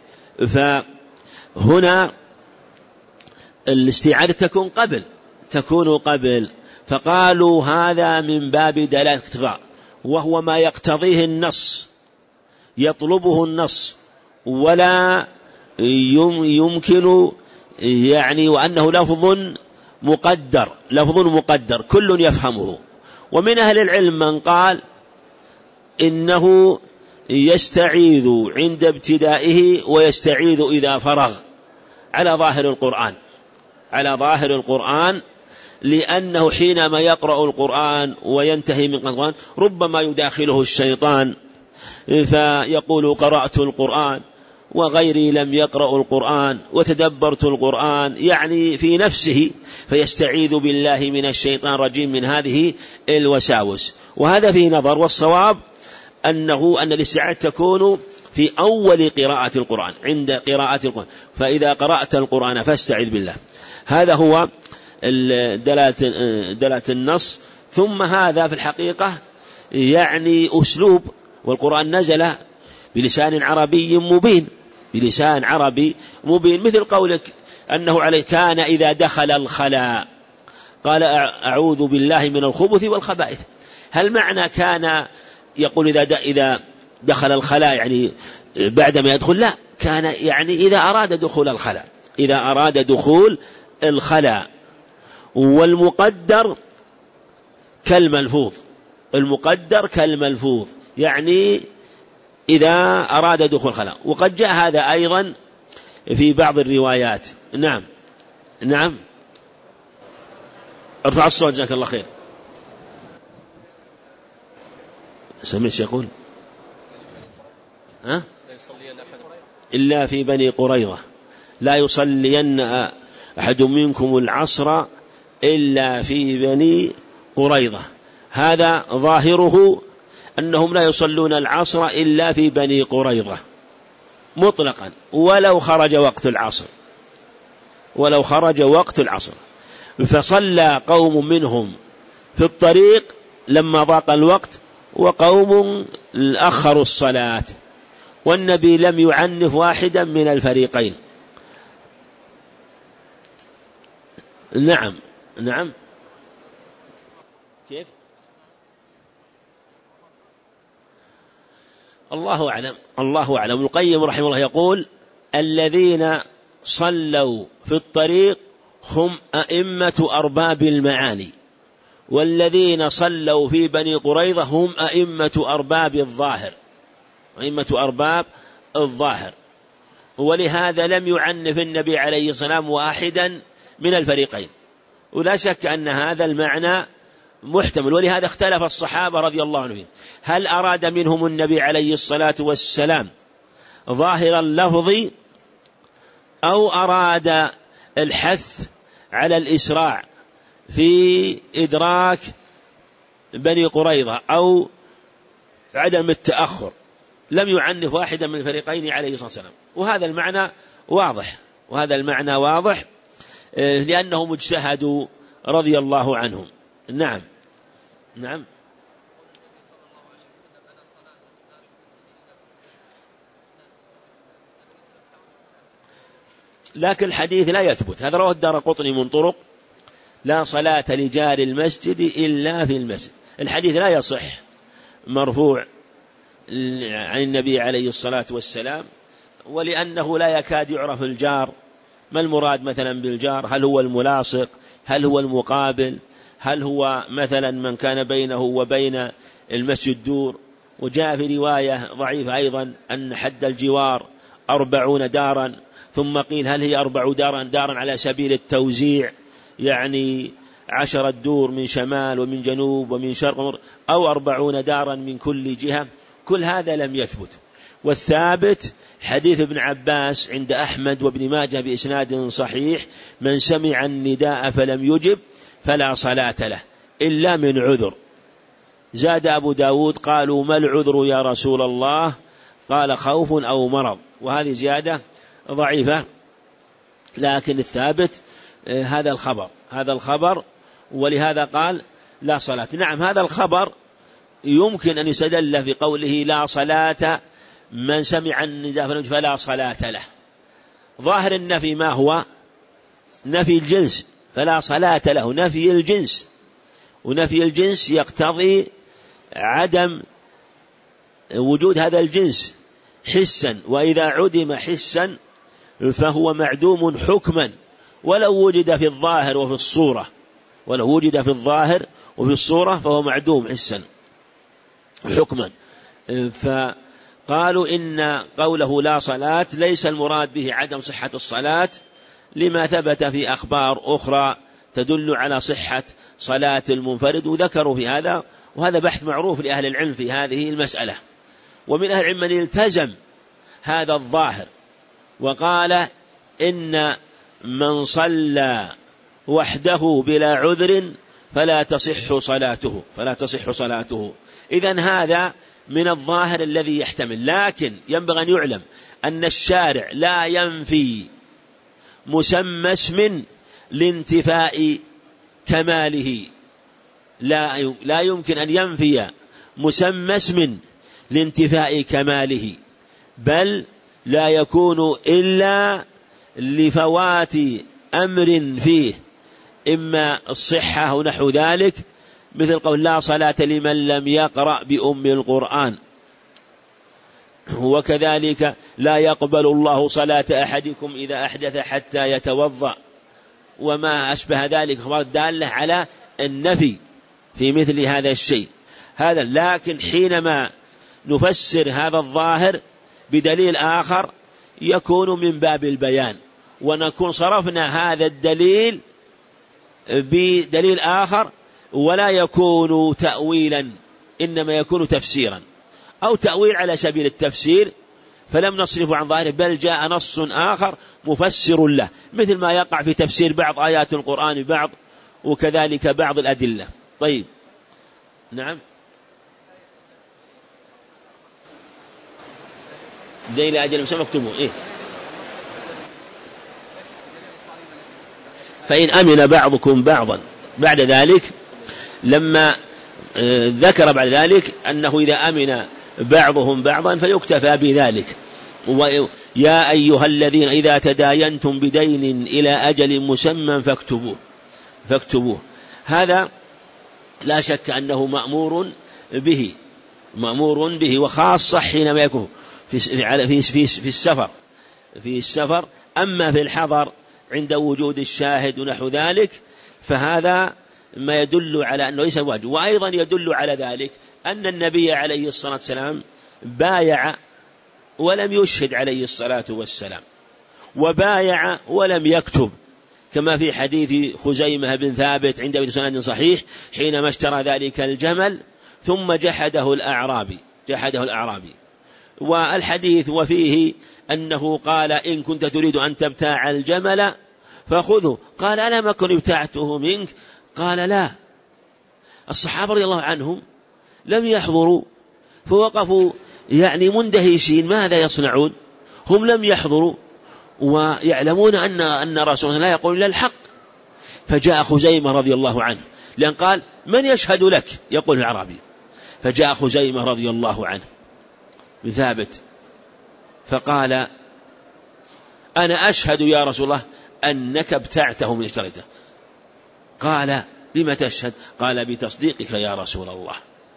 فهنا الاستعاذة تكون قبل تكون قبل فقالوا هذا من باب دلالة الاقتضاء، وهو ما يقتضيه النص يطلبه النص، ولا يمكن يعني وأنه لفظ مقدر لفظ مقدر كل يفهمه. ومن أهل العلم من قال إنه يستعيذ عند ابتدائه ويستعيذ إذا فرغ على ظاهر القرآن على ظاهر القرآن لأنه حينما يقرأ القرآن وينتهي من القرآن ربما يداخله الشيطان فيقول: قرأت القرآن وغيري لم يقرأ القرآن وتدبرت القرآن، يعني في نفسه، فيستعيذ بالله من الشيطان الرجيم من هذه الوساوس. وهذا فيه نظر، والصواب أنه أن الاستعاذة تكون في أول قراءة القرآن عند قراءة القرآن، فإذا قرأت القرآن فاستعذ بالله. هذا هو دلالة, دلالة النص. ثم هذا في الحقيقة يعني أسلوب، والقرآن نزل بلسان عربي مبين بلسان عربي مبين مثل قولك أنه عليه كان إذا دخل الخلاء قال: أعوذ بالله من الخبث والخبائث. هل معنى كان يقول إذا إذا دخل الخلاء يعني بعدما يدخل؟ لا، كان يعني إذا أراد دخول الخلاء إذا أراد دخول الخلاء. والمقدر كالملفوظ المقدر كالملفوظ يعني إذا أراد دخول الخلاء. وقد جاء هذا أيضا في بعض الروايات. نعم نعم ارفع الصوت جزاك الله خير. سمعت يقول: ها؟ إلا في بني قريظة لا يصلين أحد منكم العصر إلا في بني قريظة. هذا ظاهره أنهم لا يصلون العصر إلا في بني قريظة مطلقا ولو خرج وقت العصر ولو خرج وقت العصر. فصلى قوم منهم في الطريق لما ضاق الوقت، وقوم أخروا الصلاة، والنبي لم يعنف واحدا من الفريقين. نعم نعم. كيف؟ الله أعلم، الله أعلم. ابن القيم رحمه الله يقول: الذين صلوا في الطريق هم أئمة أرباب المعاني، والذين صلوا في بني قريظة هم أئمة أرباب الظاهر، أئمة أرباب الظاهر. ولهذا لم يعنف النبي عليه السلام واحدا من الفريقين، ولا شك أن هذا المعنى محتمل. ولهذا اختلف الصحابة رضي الله عنهم هل أراد منهم النبي عليه الصلاة والسلام ظاهر اللفظ أو أراد الحث على الإسراع في إدراك بني قريظة أو عدم التأخر. لم يعنف واحدا من الفريقين عليه الصلاة والسلام، وهذا المعنى واضح، وهذا المعنى واضح لأنهم اجتهدوا رضي الله عنهم. نعم نعم. لكن الحديث لا يثبت، هذا رواه الدارقطني من طرق: لا صلاة لجار المسجد إلا في المسجد. الحديث لا يصح مرفوع عن النبي عليه الصلاة والسلام، ولأنه لا يكاد يعرف الجار. ما المراد مثلا بالجار؟ هل هو الملاصق؟ هل هو المقابل؟ هل هو مثلا من كان بينه وبين المسجد دور؟ وجاء في رواية ضعيفة أيضا أن حد الجوار أربعون دارا، ثم قيل هل هي أربع دارا دارا على سبيل التوزيع، يعني عشرة دور من شمال ومن جنوب ومن شرق، أو أربعون دارا من كل جهة. كل هذا لم يثبت. والثابت حديث ابن عباس عند أحمد وابن ماجه بإسناد صحيح: من سمع النداء فلم يجب فلا صلاة له إلا من عذر. زاد أبو داود: قالوا ما العذر يا رسول الله؟ قال: خوف أو مرض. وهذه زيادة ضعيفة، لكن الثابت هذا الخبر، هذا الخبر، ولهذا قال لا صلاة. نعم، هذا الخبر يمكن أن يستدل في قوله لا صلاة من سمع النداء فلا صلاة له. ظاهر النفي ما هو؟ نفي الجنس، فلا صلاة له نفي الجنس، ونفي الجنس يقتضي عدم وجود هذا الجنس حسا، وإذا عدم حسا فهو معدوم حكما، ولو وجد في الظاهر وفي الصورة، ولو وجد في الظاهر وفي الصورة فهو معدوم حسا حكما. فقالوا إن قوله لا صلاة ليس المراد به عدم صحة الصلاة، لما ثبت في أخبار أخرى تدل على صحة صلاة المنفرد، وذكروا في هذا، وهذا بحث معروف لأهل العلم في هذه المسألة. ومن أهل العلم من التزم هذا الظاهر وقال إن من صلى وحده بلا عذر فلا تصح صلاته، فلا تصح صلاته. إذن هذا من الظاهر الذي يحتمل، لكن ينبغي أن يعلم أن الشارع لا ينفي مسمى اسم لانتفاء كماله، لا لا يمكن أن ينفي مسمى اسم لانتفاء كماله، بل لا يكون إلا لفوات أمر فيه، إما الصحة ونحو ذلك، مثل قول لا صلاة لمن لم يقرأ بأم القرآن، وكذلك لا يقبل الله صلاة أحدكم إذا أحدث حتى يتوضأ، وما أشبه ذلك أخبار دالة على النفي في مثل هذا الشيء. هذا لكن حينما نفسر هذا الظاهر بدليل آخر يكون من باب البيان، ونكون صرفنا هذا الدليل بدليل آخر، ولا يكون تأويلا، إنما يكون تفسيرا، أو تأويل على سبيل التفسير فلم نصرف عن ظاهره، بل جاء نص آخر مفسر له، مثل ما يقع في تفسير بعض آيات القرآن بعض، وكذلك بعض الأدلة. طيب، نعم دين إلى أجل مسمى اكتبوه إيه. فإن أمن بعضكم بعضا بعد ذلك، لما ذكر بعد ذلك أنه إذا أمن بعضهم بعضا فيكتفى بذلك. ويا أيها الذين إذا تداينتم بدين إلى أجل مسمى فاكتبوه فاكتبوه هذا لا شك أنه مأمور به مأمور به وخاصة حينما يكون في في في في السفر في السفر أما في الحضر عند وجود الشاهد ونحو ذلك فهذا ما يدل على أنه ليس واجب. وأيضا يدل على ذلك أن النبي عليه الصلاة والسلام بايع ولم يشهد عليه الصلاة والسلام، وبايع ولم يكتب، كما في حديث خزيمة بن ثابت عند أبي سناد صحيح حينما اشترى ذلك الجمل ثم جحده الأعرابي جحده الأعرابي والحديث وفيه أنه قال إن كنت تريد أن تبتاع الجمل فخذه، قال ألم أكن ابتعته منك؟ قال لا. الصحابة رضي الله عنهم لم يحضروا فوقفوا يعني مندهشين ماذا يصنعون، هم لم يحضروا ويعلمون أن أن رسول الله لا يقول إلا الحق. فجاء خزيمة رضي الله عنه لأن قال من يشهد لك يقول العربي، فجاء خزيمة رضي الله عنه بثابت فقال أنا أشهد يا رسول الله أنك ابتعته من اشتريته. قال بما تشهد؟ قال بتصديقك يا رسول الله،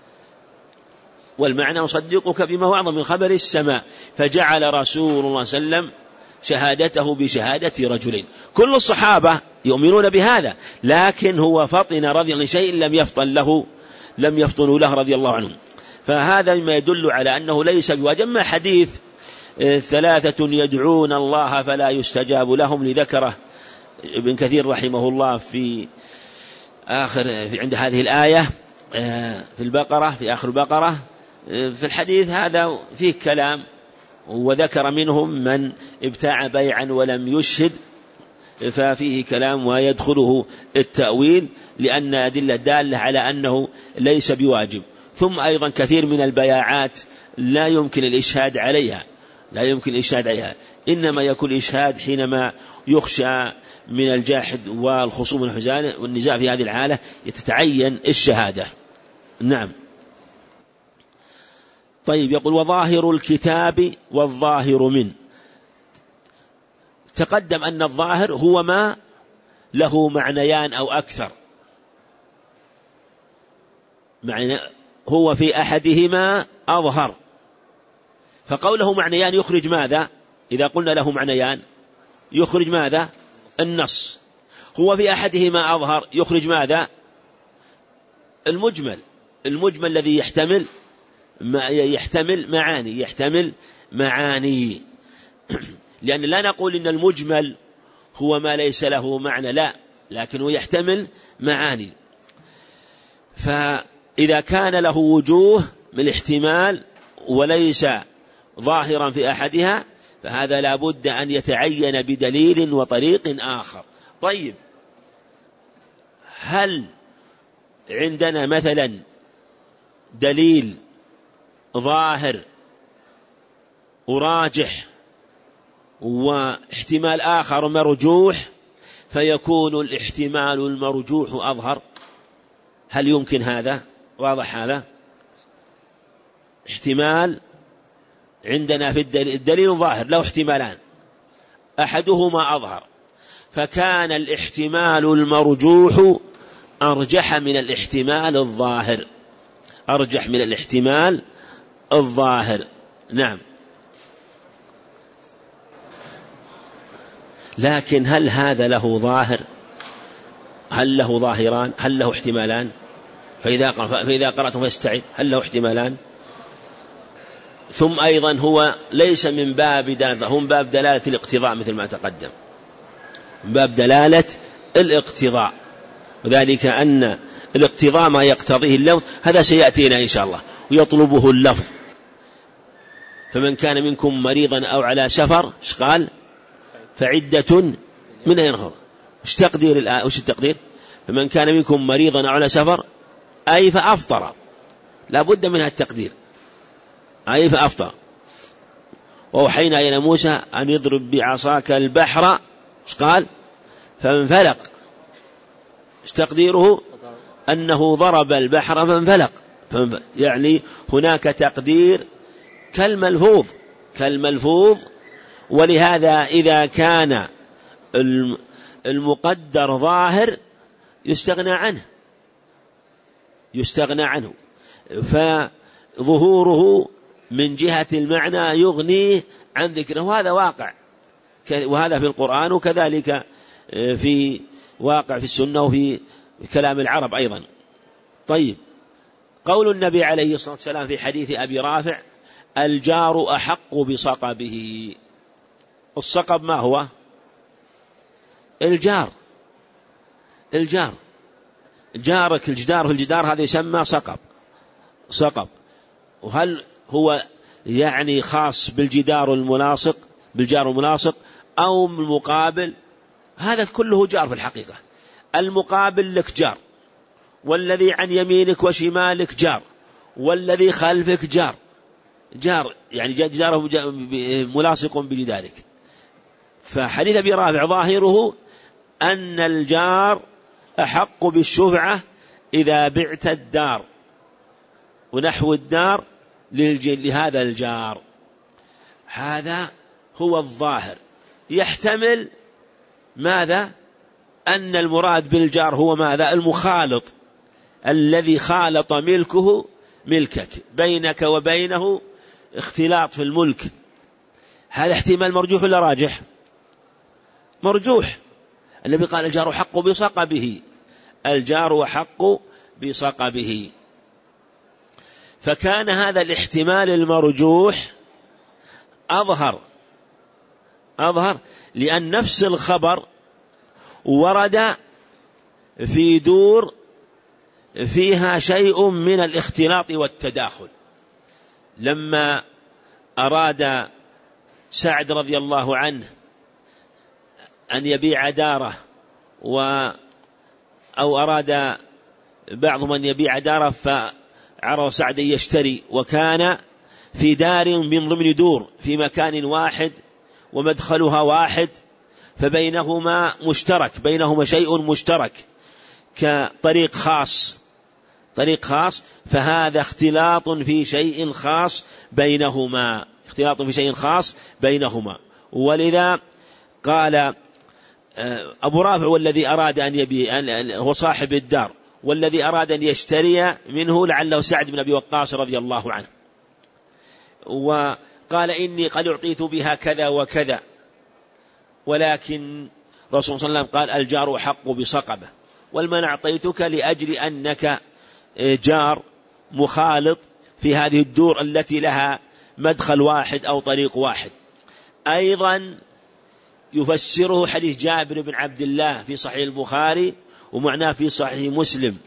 والمعنى أصدقك بما هو أعظم من خبر السماء. فجعل رسول الله صلى الله عليه وسلم شهادته بشهادة رجلين. كل الصحابة يؤمنون بهذا، لكن هو فطن رضي الله عنه شيء لم يفطن له لم يفطنوا له رضي الله عنهم. فهذا مما يدل على أنه ليس بواجب. ما حديث ثلاثة يدعون الله فلا يستجاب لهم لذكره ابن كثير رحمه الله في آخر في عند هذه الآية في البقرة في آخر البقرة. في الحديث هذا فيه كلام، وذكر منهم من ابتاع بيعا ولم يشهد، ففيه كلام ويدخله التأويل لأن أدلة دالة على أنه ليس بواجب. ثم أيضا كثير من البياعات لا يمكن الإشهاد عليها لا يمكن الإشهاد عليها إنما يكون الإشهاد حينما يخشى من الجاحد والخصوم والنزاع. في هذه الحالة يتتعين الشهادة. نعم. طيب يقول وظاهر الكتاب والظاهر من. تقدم أن الظاهر هو ما له معنيان أو أكثر، معنى هو في أحدهما أظهر، فقوله معنيان يخرج ماذا؟ إذا قلنا له معنيان يخرج ماذا؟ النص. هو في أحدهما أظهر يخرج ماذا؟ المجمل المجمل الذي يحتمل ما يحتمل معاني يحتمل معاني لأن لا نقول إن المجمل هو ما ليس له معنى، لا، لكنه يحتمل معاني. فإذا كان له وجوه من الاحتمال وليس ظاهرا في أحدها فهذا لا بد أن يتعين بدليل وطريق آخر. طيب هل عندنا مثلا دليل ظاهر وراجح واحتمال آخر مرجوح فيكون الاحتمال المرجوح أظهر؟ هل يمكن هذا؟ واضح هذا؟ احتمال عندنا في الدليل, الدليل ظاهر له احتمالان أحدهما أظهر، فكان الاحتمال المرجوح أرجح من الاحتمال الظاهر أرجح من الاحتمال الظاهر. نعم. لكن هل هذا له ظاهر؟ هل له ظاهران؟ هل له احتمالان؟ فإذا فإذا قرأتم فاستعد، هل له احتمالان؟ ثم أيضا هو ليس من باب دلالة، هم باب دلالة الاقتضاء مثل ما تقدم، باب دلالة الاقتضاء، وذلك أن الاقتضاء ما يقتضيه اللفظ، هذا سيأتينا إن شاء الله، ويطلبه اللفظ. فمن كان منكم مريضا أو على سفر إيش قال؟ فعدة من أين خرج؟ إيش تقدير الآية؟ إيش التقدير؟ فمن كان منكم مريضا أو على سفر أي فأفطر لا بد منها التقدير، أي فأفطر. وأوحينا إلى موسى أن يضرب بعصاك البحر، إيش قال؟ فانفلق. إيش تقديره؟ أنه ضرب البحر فانفلق. يعني هناك تقدير كالملفوظ كالملفوظ ولهذا إذا كان المقدر ظاهر يستغنى عنه يستغنى عنه فظهوره من جهة المعنى يغنيه عن ذكره، وهذا واقع، وهذا في القرآن، وكذلك في واقع في السنة وفي كلام العرب أيضا. طيب، قول النبي عليه الصلاة والسلام في حديث أبي رافع: الجار أحق بصقبه. الصقب ما هو؟ الجار الجار جارك الجدار في الجدار، هذا يسمى صقب صقب وهل هو يعني خاص بالجدار الملاصق بالجار الملاصق أو المقابل؟ هذا كله جار في الحقيقة. المقابل لك جار، والذي عن يمينك وشمالك جار، والذي خلفك جار جار يعني جداره ملاصق بجدارك. فحديث أبي رافع ظاهره أن الجار أحق بالشفعة إذا بعت الدار ونحو الدار لهذا الجار. هذا هو الظاهر. يحتمل ماذا؟ أن المراد بالجار هو ماذا؟ المخالط الذي خالط ملكه ملكك، بينك وبينه اختلاط في الملك. هذا احتمال مرجوح ولا راجح؟ مرجوح. النبي قال: الجار حق بصقبه، الجار حق بصقبه. فكان هذا الاحتمال المرجوح أظهر أظهر لأن نفس الخبر ورد في دور فيها شيء من الاختلاط والتداخل. لما أراد سعد رضي الله عنه أن يبيع داره و أو أراد بعضهم أن يبيع داره فعرض سعد يشتري، وكان في دار من ضمن دور في مكان واحد ومدخلها واحد، فبينهما مشترك بينهما شيء مشترك كطريق خاص طريق خاص فهذا اختلاط في شيء خاص بينهما اختلاط في شيء خاص بينهما ولذا قال أبو رافع: والذي أراد أن يبيع، هو صاحب الدار، والذي أراد أن يشتري منه لعله سعد بن أبي وقاص رضي الله عنه، وقال: إني قد أعطيت بها كذا وكذا، ولكن رسول صلى الله عليه وسلم قال: الجار حق بصقبه، والمن أعطيتك لأجل أنك جار مخالط في هذه الدور التي لها مدخل واحد أو طريق واحد. أيضا يفسره حديث جابر بن عبد الله في صحيح البخاري ومعناه في صحيح مسلم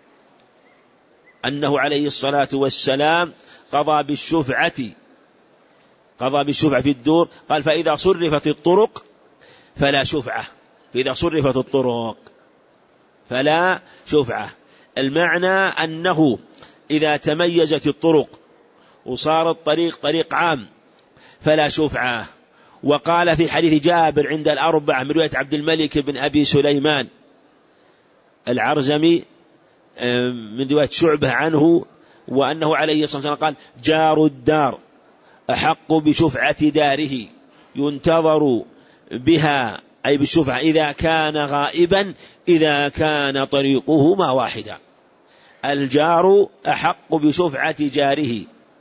أنه عليه الصلاة والسلام قضى بالشفعة قضى بالشفعة في الدور، قال: فإذا صرفت الطرق فلا شفعة فإذا صرفت الطرق فلا شفعة. المعنى أنه إذا تميزت الطرق وصار الطريق طريق عام فلا شفعة. وقال في حديث جابر عند الأربعة من رواية عبد الملك بن أبي سليمان العرزمي من رواية شعبة عنه، وأنه عليه الصلاة والسلام قال: جار الدار أحق بشفعة داره ينتظر بها، أي بالشفعة، إذا كان غائبا إذا كان طريقهما واحدا. الجار أحق بشفعة جاره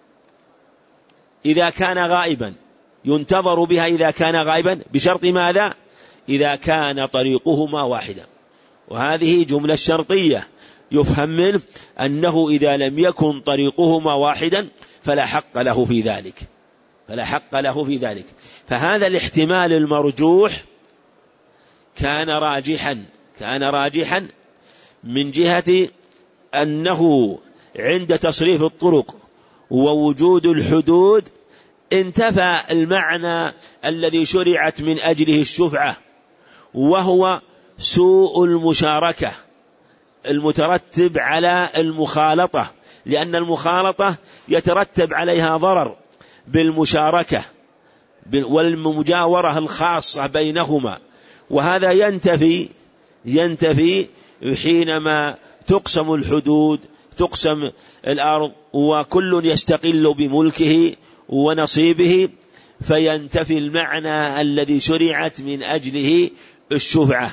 إذا كان غائبا، ينتظر بها إذا كان غائبا، بشرط ماذا؟ إذا كان طريقهما واحدا. وهذه جملة شرطية يفهم منه أنه إذا لم يكن طريقهما واحدا فلا حق له في ذلك فلا حق له في ذلك. فهذا الاحتمال المرجوح كان راجحا كان راجحا من جهة أنه عند تصريف الطرق ووجود الحدود انتفى المعنى الذي شرعت من أجله الشفعة، وهو سوء المشاركة المترتب على المخالطة، لأن المخالطة يترتب عليها ضرر بالمشاركة والمجاورة الخاصة بينهما، وهذا ينتفي ينتفي حينما تقسم الحدود، تقسم الأرض وكل يستقل بملكه ونصيبه، فينتفي المعنى الذي شرعت من أجله الشفعة.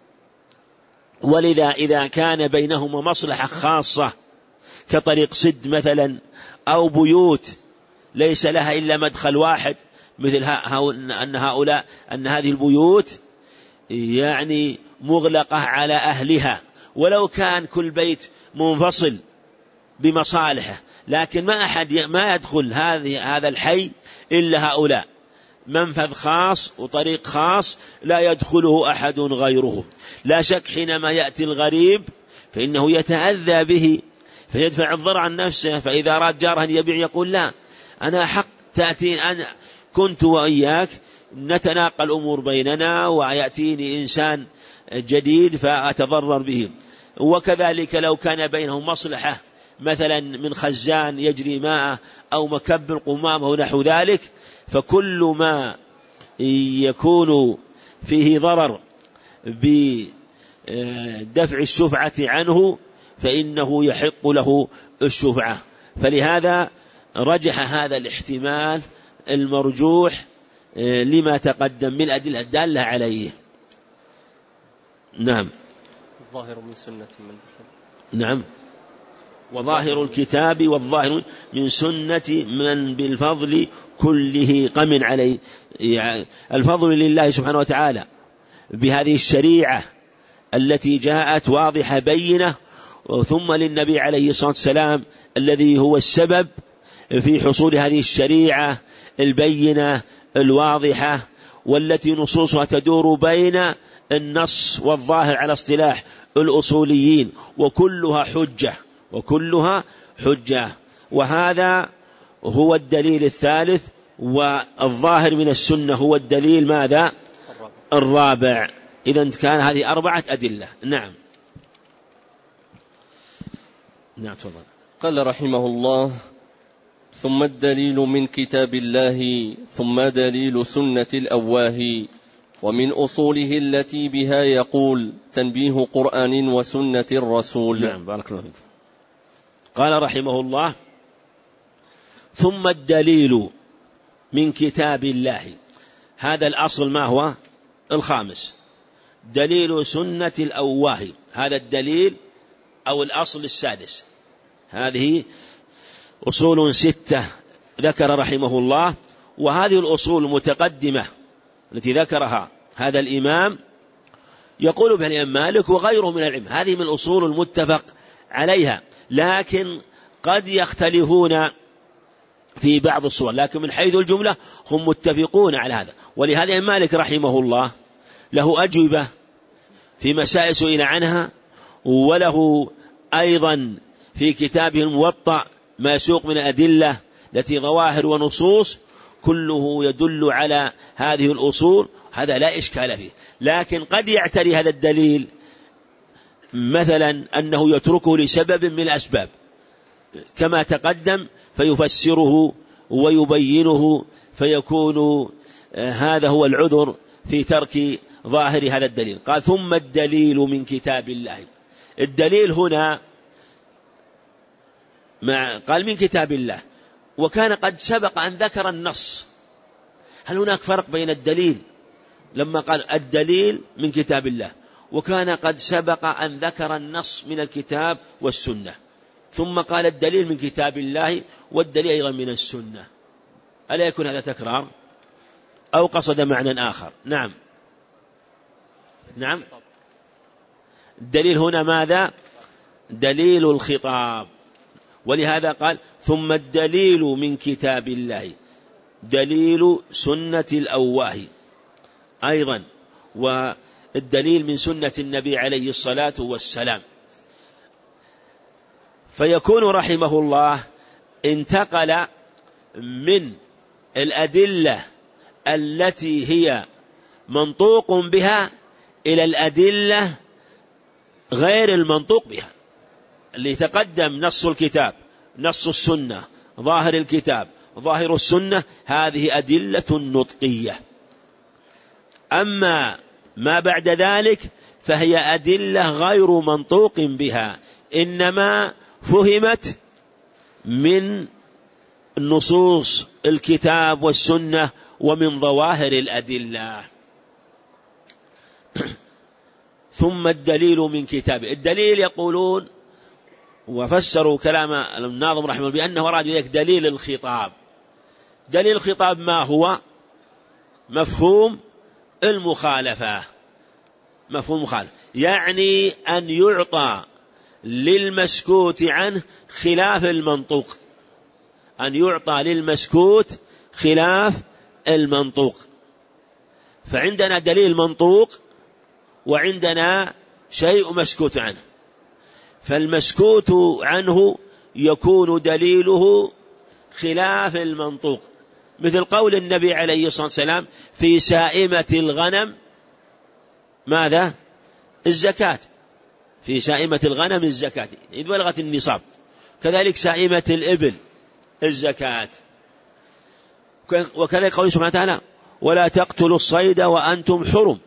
ولذا إذا كان بينهما مصلحة خاصة كطريق سد مثلا أو بيوت ليس لها إلا مدخل واحد، مثل أن هؤلاء أن هذه البيوت يعني مغلقة على أهلها، ولو كان كل بيت منفصل بمصالحه، لكن ما أحد ما يدخل هذه هذا الحي إلا هؤلاء، منفذ خاص وطريق خاص لا يدخله أحد غيره. لا شك حينما يأتي الغريب فإنه يتأذى به فيدفع الضرر عن نفسه، فإذا أراد جاره أن يبيع يقول لا أنا حق تأتي، أنا كنت وإياك نتناقل الأمور بيننا ويأتيني إنسان جديد فأتضرر به. وكذلك لو كان بينهم مصلحة مثلا من خزان يجري ماء أو مكب القمامة ونحو ذلك، فكل ما يكون فيه ضرر بدفع الشفعة عنه فإنه يحق له الشفعة. فلهذا رجح هذا الاحتمال المرجوح لما تقدم من الأدلة الدالة عليه. نعم. الظاهر من سنة من نعم وظاهر الكتاب والظاهر من سنة من بالفضل كله قم عليه. يعني الفضل لله سبحانه وتعالى بهذه الشريعة التي جاءت واضحة بينة، ثم للنبي عليه الصلاة والسلام الذي هو السبب في حصول هذه الشريعة البينة الواضحة، والتي نصوصها تدور بين النص والظاهر على اصطلاح الأصوليين، وكلها حجة وكلها حجة. وهذا هو الدليل الثالث، والظاهر من السنة هو الدليل ماذا؟ الرابع. إذن كان هذه أربعة أدلة. نعم نعم تفضل. قال رحمه الله: ثم الدليل من كتاب الله ثم دليل سنة الأواه، ومن أصوله التي بها يقول تنبيه قرآن وسنة الرسول. نعم بارك الله فيك. قال رحمه الله: ثم الدليل من كتاب الله. هذا الأصل ما هو؟ الخامس، دليل سنة الأواه، هذا الدليل أو الأصل السادس. هذه أصول ستة ذكر رحمه الله، وهذه الأصول المتقدمة التي ذكرها هذا الإمام يقول بها الإمام مالك وغيره من العلم، هذه من الأصول المتفق عليها، لكن قد يختلفون في بعض الصور، لكن من حيث الجملة هم متفقون على هذا. ولهذا الإمام مالك رحمه الله له أجوبة في مسائل سئل عنها، وله أيضا في كتابه الموطأ ما يسوق من الأدلة التي ظواهر ونصوص كله يدل على هذه الأصول، هذا لا إشكال فيه. لكن قد يعتري هذا الدليل مثلا أنه يتركه لسبب من الأسباب كما تقدم، فيفسره ويبينه، فيكون هذا هو العذر في ترك ظاهر هذا الدليل. قال: ثم الدليل من كتاب الله. الدليل هنا مع قال من كتاب الله، وكان قد سبق أن ذكر النص. هل هناك فرق بين الدليل لما قال الدليل من كتاب الله، وكان قد سبق أن ذكر النص من الكتاب والسنة، ثم قال الدليل من كتاب الله والدليل أيضا من السنة؟ ألا يكون هذا تكرار أو قصد معنى آخر؟ نعم نعم الدليل هنا ماذا؟ دليل الخطاب. ولهذا قال: ثم الدليل من كتاب الله دليل سنة الأواه أيضا، والدليل من سنة النبي عليه الصلاة والسلام. فيكون رحمه الله انتقل من الأدلة التي هي منطوق بها إلى الأدلة غير المنطوق بها، اللي تقدم نص الكتاب، نص السنة، ظاهر الكتاب، ظاهر السنة، هذه أدلة نطقية. أما ما بعد ذلك فهي أدلة غير منطوق بها، إنما فهمت من نصوص الكتاب والسنة ومن ظواهر الأدلة. ثم الدليل من كتابه. الدليل يقولون وفسروا كلام الناظم رحمه الله بأنه أراد إليك دليل الخطاب. دليل الخطاب ما هو؟ مفهوم المخالفة. مفهوم المخالفة يعني أن يعطى للمسكوت عنه خلاف المنطوق، أن يعطى للمسكوت خلاف المنطوق. فعندنا دليل منطوق وعندنا شيء مسكوت عنه، فالمسكوت عنه يكون دليله خلاف المنطوق، مثل قول النبي عليه الصلاة والسلام في سائمة الغنم ماذا؟ الزكاة. في سائمة الغنم الزكاة إذ بلغت النصاب، كذلك سائمة الإبل الزكاة. وكذلك قول سبحانه وتعالى ولا تقتلوا الصيد وأنتم حرم.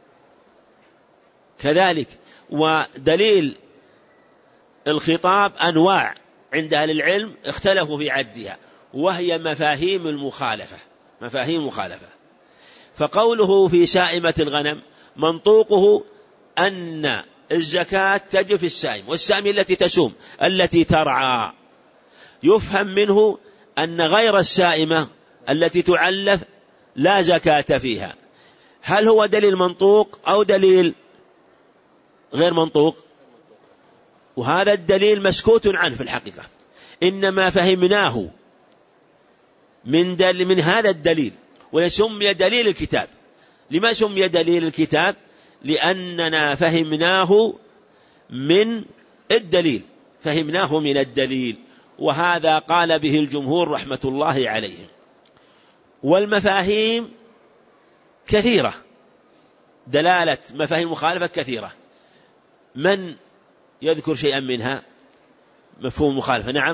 كذلك ودليل الخطاب أنواع عند أهل العلم اختلفوا في عدها، وهي مفاهيم المخالفة. مفاهيم المخالفة. فقوله في سائمة الغنم منطوقه أن الزكاة تجب في السائم، والسائم التي تسوم التي ترعى. يفهم منه أن غير السائمة التي تعلف لا زكاة فيها. هل هو دليل منطوق أو دليل غير منطوق؟ وهذا الدليل مسكوت عنه في الحقيقة، إنما فهمناه من, دل من هذا الدليل، ولسمي دليل الكتاب. لما سمي دليل الكتاب؟ لأننا فهمناه من الدليل، فهمناه من الدليل، وهذا قال به الجمهور رحمة الله عليهم. والمفاهيم كثيرة، دلالة مفاهيم مخالفة كثيرة. من يذكر شيئا منها؟ مفهوم مخالفة. نعم.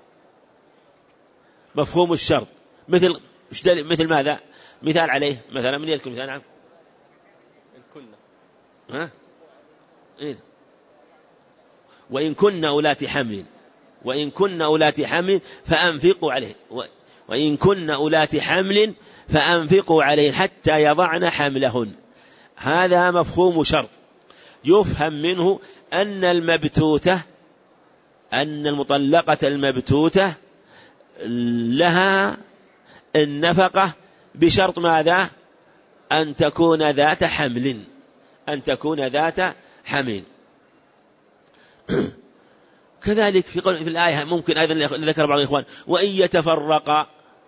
مفهوم الشرط مثل مثل ماذا؟ مثال عليه مثلا، من يذكر مثال؟ نعم. إن كنا ها؟ إيه؟ وإن كنا أولات حمل وإن كنا أولات حمل فأنفقوا عليه وإن كنا أولات حمل فأنفقوا عليه حتى يضعن حملهن. هذا مفهوم شرط، يفهم منه أن المبتوتة أن المطلقة المبتوتة لها النفقة بشرط ماذا؟ أن تكون ذات حمل أن تكون ذات حمل. كذلك في في الآية ممكن أيضا ذكر بعض الإخوان وإن يتفرق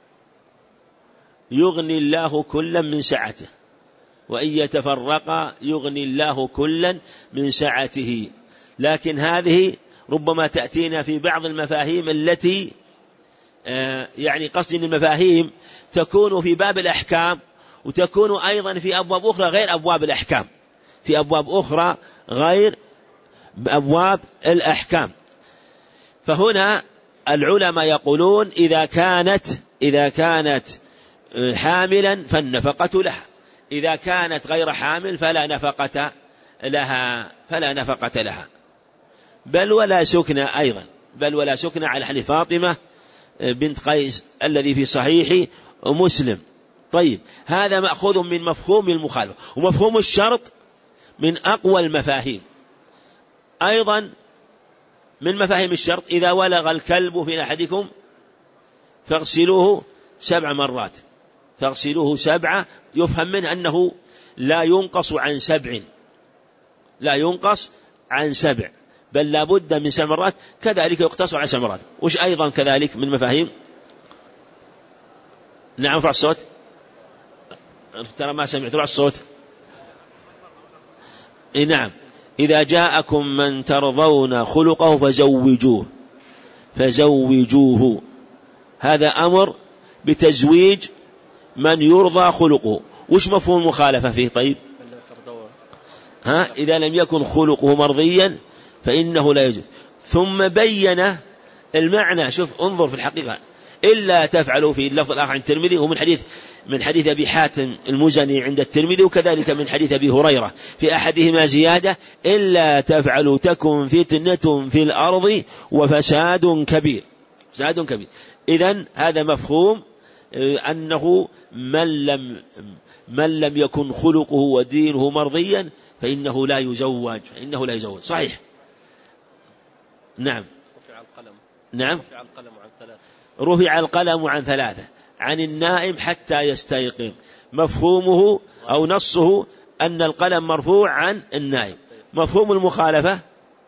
يغني الله كلا من سعته. وإن يتفرق يغني الله كلا من سعته. لكن هذه ربما تأتينا في بعض المفاهيم التي يعني قصد المفاهيم تكون في باب الأحكام، وتكون أيضا في أبواب أخرى غير أبواب الأحكام، في أبواب أخرى غير أبواب الأحكام. فهنا العلماء يقولون إذا كانت إذا كانت حاملا فالنفقة لها، إذا كانت غير حامل فلا نفقة لها فلا نفقة لها بل ولا سكن أيضا بل ولا سكن على حديث فاطمة بنت قيس الذي في صحيح مسلم. طيب، هذا مأخوذ من مفهوم المخالفة. ومفهوم الشرط من أقوى المفاهيم. أيضا من مفاهيم الشرط إذا ولغ الكلب في أحدكم فاغسلوه سبع مرات فاغسلوه سبعة. يفهم منه أنه لا ينقص عن سبع لا ينقص عن سبع بل لا بد من سبع مرات. كذلك يقتصر على سبع مرات. وش أيضا كذلك من مفاهيم؟ نعم، ارفع الصوت، ترى ما سمعت، ارفع الصوت. إيه نعم. إذا جاءكم من ترضون خلقه فزوجوه فزوجوه هذا أمر بتزويج من يرضى خلقه. وش مفهوم المخالفة فيه؟ طيب، ها إذا لم يكن خلقه مرضيا فإنه لا يجوز. ثم بين المعنى. شوف انظر في الحقيقة، إلا تفعلوا في اللفظ الآخر عن الترمذي، ومن حديث من حديث أبي حاتم المزني عند الترمذي، وكذلك من حديث أبي هريرة في أحدهما زيادة: إلا تفعلوا تكن فتنة في الأرض وفساد كبير. فساد كبير. إذن هذا مفهوم أنه من لم من لم يكن خلقه ودينه مرضيا فإنه لا يزوج، فإنه لا يزوج. صحيح. نعم. رفع القلم. نعم. رفع القلم عن ثلاثة. رفع القلم عن ثلاثة: عن النائم حتى يستيقظ. مفهومه أو نصه أن القلم مرفوع عن النائم. مفهوم المخالفة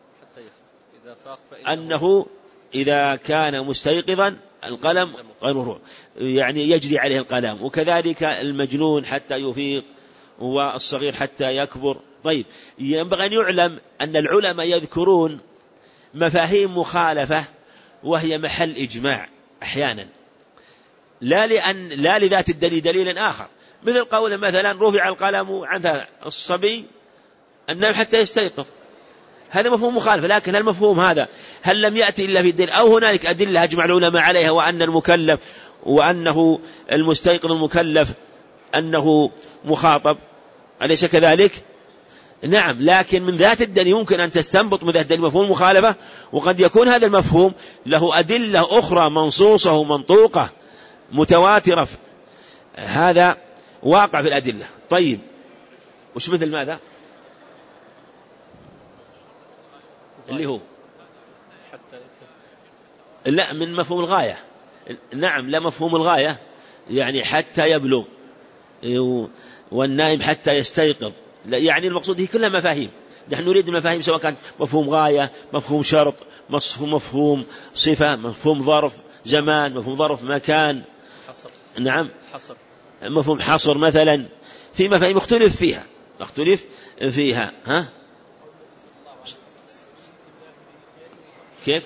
أنه إذا كان مستيقظا القلم غير مرفوع، يعني يجري عليه القلم. وكذلك المجنون حتى يفيق، والصغير حتى يكبر. طيب، ينبغي أن يعلم أن العلماء يذكرون مفاهيم مخالفة وهي محل إجماع أحيانا، لا لأن لا لذات الدليل دليل آخر، مثل قول مثلا رفع القلم عن الصبي النائم حتى يستيقظ، هذا مفهوم مخالفة. لكن المفهوم هذا هل لم يأتي إلا في الدليل، أو هنالك أدلة أجمع العلماء عليها وأن المكلف وأنه المستيقظ المكلف أنه مخاطب، أليس كذلك؟ نعم. لكن من ذات الدليل يمكن أن تستنبط من ذات الدليل مفهوم المخالفة، وقد يكون هذا المفهوم له أدلة أخرى منصوصة ومنطوقة متواترة، هذا واقع في الأدلة. طيب، وش مثل ماذا؟ اللي هو لا من مفهوم الغاية. نعم، لا مفهوم الغاية يعني حتى يبلغ، والنائم حتى يستيقظ، يعني المقصود هي كلها مفاهيم. نحن نريد المفاهيم سواء كانت مفهوم غاية، مفهوم شرط، مفهوم صفة، مفهوم ظرف زمان، مفهوم ظرف مكان. حصر. نعم. حصر. مفهوم حصر مثلا. في مفاهيم مختلف فيها مختلف فيها ها كيف؟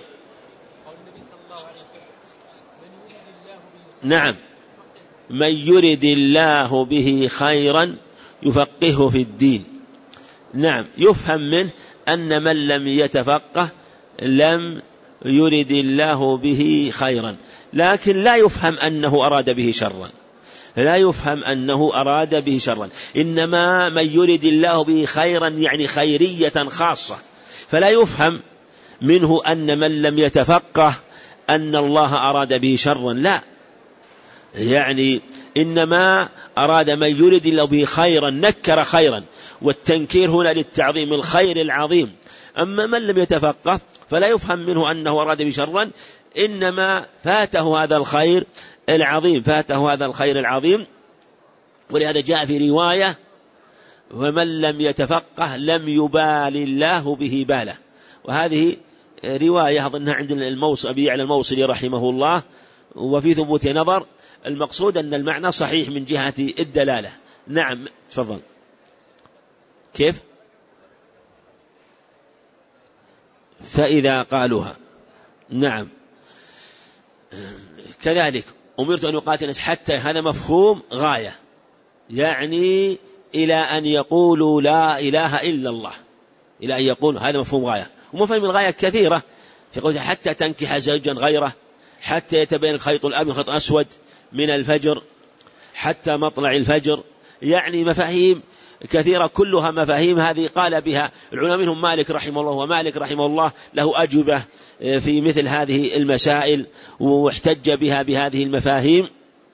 نعم، من يرد الله به خيرا يفقهه في الدين. نعم، يفهم منه أن من لم يتفقه لم يرد الله به خيرا، لكن لا يفهم أنه أراد به شرا، لا يفهم أنه أراد به شرا، إنما من يرد الله به خيرا يعني خيرية خاصة، فلا يفهم منه أن من لم يتفقه أن الله أراد به شرا، لا، يعني إنما أراد من يرد الله به خيرا، نكر خيرا، والتنكير هنا للتعظيم الخير العظيم. أما من لم يتفقه فلا يفهم منه أنه أراد به شرا، إنما فاته هذا الخير العظيم، فاته هذا الخير العظيم. ولهذا جاء في رواية: ومن لم يتفقه لم يبال الله به باله. وهذه رواية أظنها عند الموصل أبي يعلى الموصلي رحمه الله، وفي ثبوت نظر. المقصود أن المعنى صحيح من جهة الدلالة. نعم، تفضل. كيف؟ فإذا قالوها. نعم، كذلك أمرت أن أقاتل الناس حتى، هذا مفهوم غاية، يعني إلى أن يقولوا لا إله إلا الله، إلى أن يقولوا، هذا مفهوم غاية. ومفهوم الغاية كثيرة، في قوله حتى تنكح زوجا غيره، حتى يتبين الخيط الأبيض من الخيط الأسود من الفجر، حتى مطلع الفجر، يعني مفاهيم كثيرة كلها مفاهيم هذه قال بها العلماء، منهم مالك رحمه الله، ومالك رحمه الله له أجوبة في مثل هذه المسائل واحتج بها بهذه المفاهيم.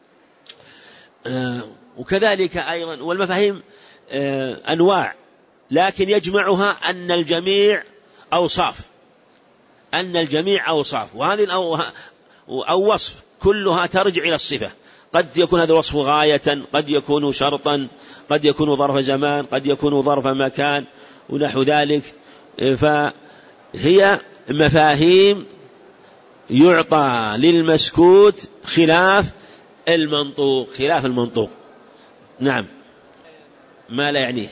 وكذلك أيضا، والمفاهيم أنواع، لكن يجمعها أن الجميع أوصاف، أن الجميع أوصاف، وهذه أو وصف كلها ترجع إلى الصفة. قد يكون هذا الوصف غاية، قد يكون شرطا، قد يكون ظرف زمان، قد يكون ظرف مكان ونحو ذلك. فهي مفاهيم يعطى للمسكوت خلاف المنطوق، خلاف المنطوق. نعم، ما لا يعنيه.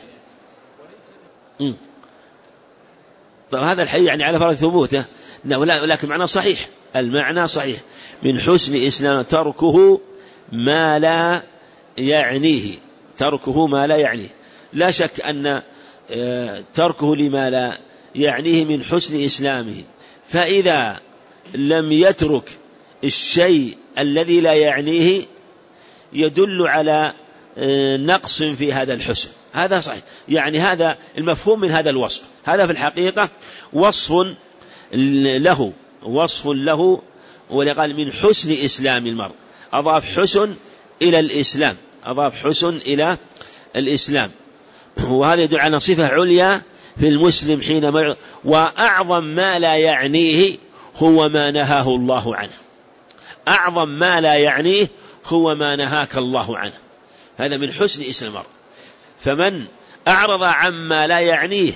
طيب، هذا الحديث يعني على فرض ثبوته، ولكن معنى صحيح، المعنى صحيح. من حسن إسلام تركه ما لا يعنيه، تركه ما لا يعنيه. لا شك أن تركه لما لا يعنيه من حسن إسلامه. فإذا لم يترك الشيء الذي لا يعنيه يدل على نقص في هذا الحسن. هذا صحيح، يعني هذا المفهوم من هذا الوصف. هذا في الحقيقة وصف له وصف له ولقال من حسن إسلام المرء، أضاف حسن إلى الإسلام، أضاف حسن إلى الإسلام، وهذا يدل على صفة عليا في المسلم حينما. وأعظم ما لا يعنيه هو ما نهاه الله عنه، أعظم ما لا يعنيه هو ما نهاك الله عنه. هذا من حسن إسلام المرء. فمن أعرض عما لا يعنيه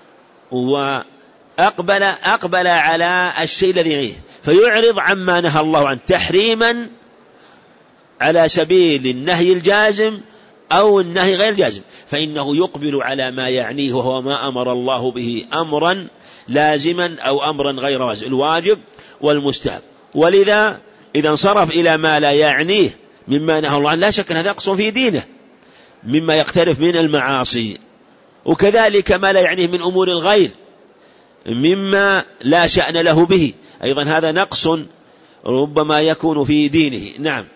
وأقبل أقبل على الشيء الذي يعنيه، فيعرض عما نهى الله عنه تحريما على سبيل النهي الجازم أو النهي غير الجازم، فإنه يقبل على ما يعنيه وهو ما أمر الله به أمرا لازما أو أمرا غير واجب، الواجب والمستحب. ولذا إذا انصرف إلى ما لا يعنيه مما نهى الله عنه لا شك أن هذا نقص في دينه مما يقترف من المعاصي، وكذلك ما لا يعنيه من أمور الغير مما لا شأن له به، أيضا هذا نقص ربما يكون في دينه. نعم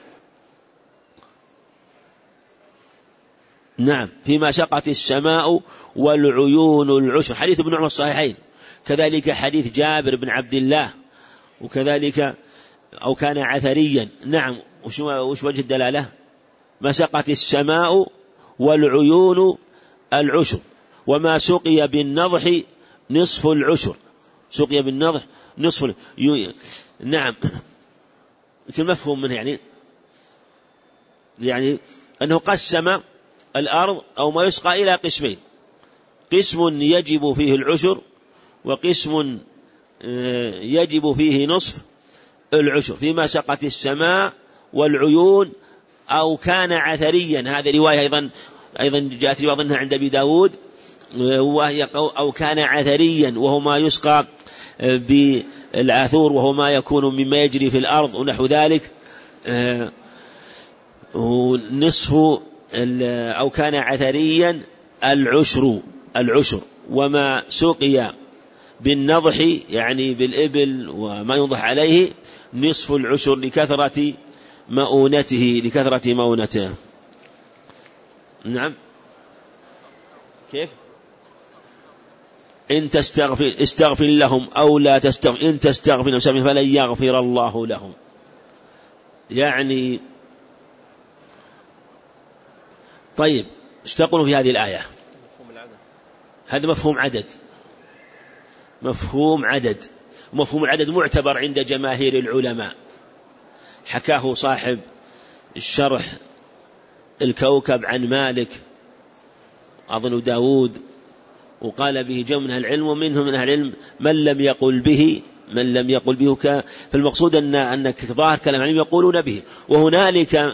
نعم فيما شقت السماء والعيون العشر، حديث ابن عمر الصحيحين، كذلك حديث جابر بن عبد الله، وكذلك أو كان عثريا. نعم وش وجه الدلالة؟ ما شقت السماء والعيون العشر، وما سقي بالنضح نصف العشر، سقي بالنضح نصف ال... نعم المفهوم منه يعني يعني أنه قسم الأرض أو ما يسقى إلى قسمين، قسم يجب فيه العشر وقسم يجب فيه نصف العشر. فيما سقت السماء والعيون أو كان عثريا، هذه رواية أيضا أيضا جاءت رواية عند أبي داود، وهي أو كان عثريا وهو ما يسقى بالعثور وهو ما يكون مما يجري في الأرض ونحو ذلك. نصف أو كان عثريا العشر العشر وما سقي بالنضح يعني بالإبل وما ينضح عليه نصف العشر لكثرة مؤونته لكثرة مؤونته. نعم كيف؟ إن تستغفر استغفر لهم أو لا تستغفر إن تستغفر لهم فلن يغفر الله لهم. يعني طيب ايش تقولون في هذه الآية؟ هذا مفهوم عدد، مفهوم عدد مفهوم العدد معتبر عند جماهير العلماء، حكاه صاحب الشرح الكوكب عن مالك أظن داود، وقال به جمع من العلم، ومنهم من أهل العلم من لم يقل به من لم يقل به. فالمقصود أن أنك ظاهر كلام علم يقولون به، وهنالك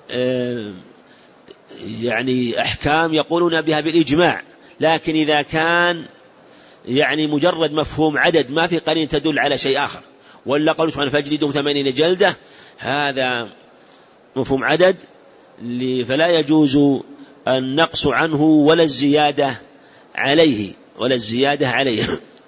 يعني أحكام يقولون بها بالإجماع، لكن إذا كان يعني مجرد مفهوم عدد ما في قرين تدل على شيء آخر، ولا قالوا سبحانه فاجلدهم ثمانين جلدة، هذا مفهوم عدد فلا يجوز النقص عنه ولا الزيادة عليه ولا الزيادة عليه.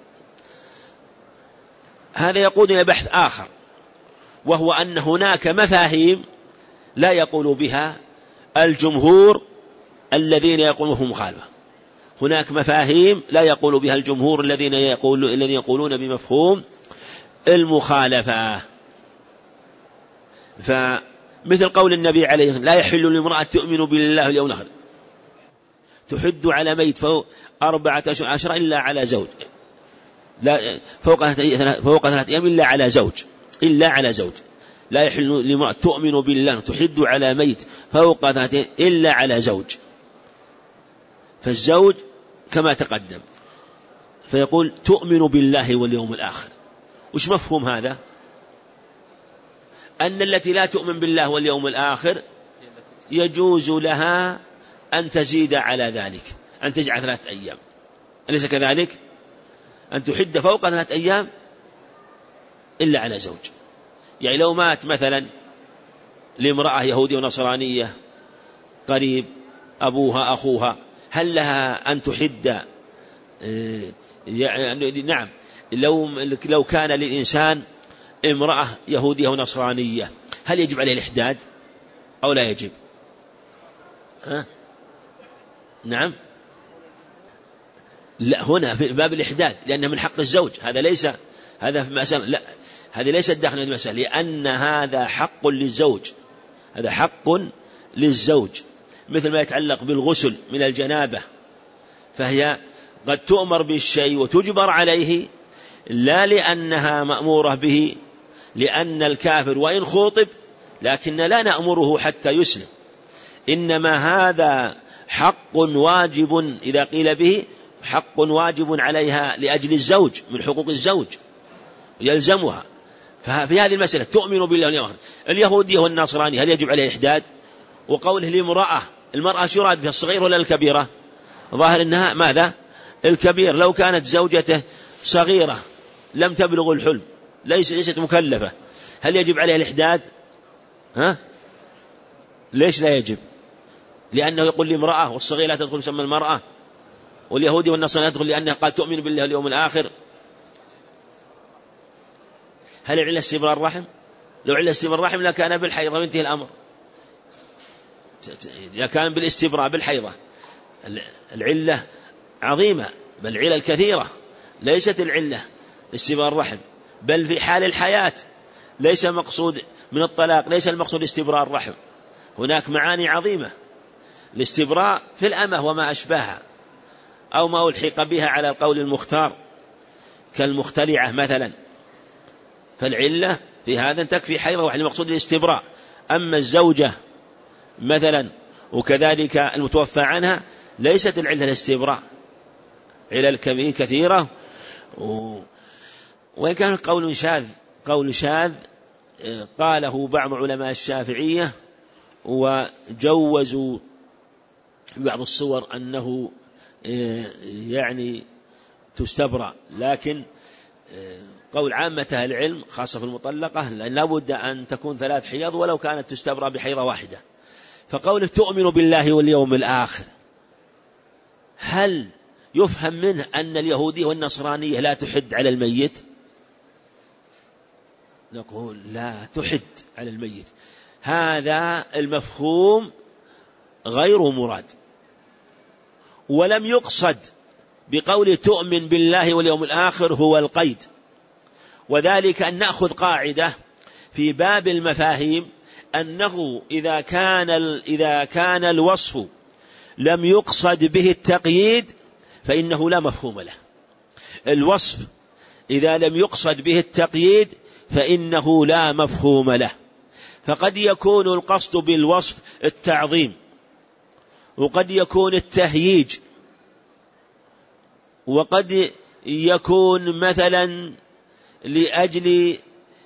هذا يقود إلى بحث آخر، وهو أن هناك مفاهيم لا يقول بها الجمهور الذين يقولون مخالفة، هناك مفاهيم لا يقول بها الجمهور الذين يقول الذين يقولون بمفهوم المخالفة. فمثل قول النبي عليه الصلاة والسلام لا يحل لامرأة تؤمن بالله واليوم الآخر تحد على ميت فوق أربعة عشر إلا على زوج، لا فوق فوق ثلاثة أيام إلا على زوج إلا على زوج لا يحل لامرأة تؤمن بالله تحد على ميت فوق ثلاثة إلا على زوج، فالزوج كما تقدم. فيقول تؤمن بالله واليوم الآخر، وش مفهوم هذا؟ أن التي لا تؤمن بالله واليوم الآخر يجوز لها أن تزيد على ذلك، أن تجعل ثلاثة أيام، أليس كذلك؟ أن تحد فوق ثلاثة أيام إلا على زوج. يعني لو مات مثلا لامرأة يهودية ونصرانية قريب أبوها أخوها، هل لها أن تحد يعني نعم لو لو كان للإنسان امرأة يهودية ونصرانية هل يجب عليه الإحداد أو لا يجب؟ ها؟ نعم لا، هنا في باب الإحداد لأنه من حق الزوج، هذا ليس هذا في مسألة، لا هذا ليس داخل المسألة، لأن هذا حق للزوج، هذا حق للزوج، مثل ما يتعلق بالغسل من الجنابة، فهي قد تؤمر بالشيء وتجبر عليه لا لأنها مأمورة به، لأن الكافر وإن خوطب لكن لا نأمره حتى يسلم، إنما هذا حق واجب إذا قيل به حق واجب عليها لأجل الزوج من حقوق الزوج يلزمها. ففي هذه المسألة تؤمن بالله واليوم الآخر. اليهودية والنصراني هل يجب عليه إحداد؟ وقوله لامرأة، المرأة شو يراد بها، الصغير ولا الكبيرة؟ ظاهر إنها ماذا؟ الكبير. لو كانت زوجته صغيرة لم تبلغ الحلم ليست مكلفة هل يجب عليها الإحداد؟ ها؟ ليش لا يجب؟ لأنه يقول لامرأة والصغير لا تدخل مسمى المرأة، واليهودي والنصراني يدخل لأنه قال تؤمن بالله واليوم الآخر. هل العلة استبراء الرحم؟ لو علة استبراء الرحم لكان بالحيضة وانتهي الأمر، لكان بالاستبراء بالحيضة. العلة عظيمة، بل العلة الكثيرة، ليست العلة استبراء الرحم، بل في حال الحياة ليس مقصود من الطلاق، ليس المقصود استبراء الرحم، هناك معاني عظيمة. الاستبراء في الأمة وما أشبهها أو ما ألحق بها على القول المختار كالمختلعة مثلا، فالعلة في هذا تكفي حيضة واحد، المقصود الاستبراء. أما الزوجة مثلا وكذلك المتوفى عنها ليست العلة الاستبراء، علل كثيرة، وإن كان قول شاذ، قول شاذ قاله بعض علماء الشافعية وجوزوا بعض الصور أنه يعني تستبرأ، لكن قول عامة العلم خاصة في المطلقة لأن لا بد أن تكون ثلاث حيض ولو كانت تستبرأ بحيضة واحدة. فقوله تؤمن بالله واليوم الآخر هل يفهم منه أن اليهودية والنصرانية لا تحد على الميت؟ نقول لا تحد على الميت، هذا المفهوم غير مراد، ولم يقصد بقول تؤمن بالله واليوم الآخر هو القيد، وذلك أن نأخذ قاعدة في باب المفاهيم أنه إذا كان إذا كان الوصف لم يقصد به التقييد فإنه لا مفهوم له. الوصف إذا لم يقصد به التقييد فإنه لا مفهوم له، فقد يكون القصد بالوصف التعظيم، وقد يكون التهييج، وقد يكون مثلا لأجل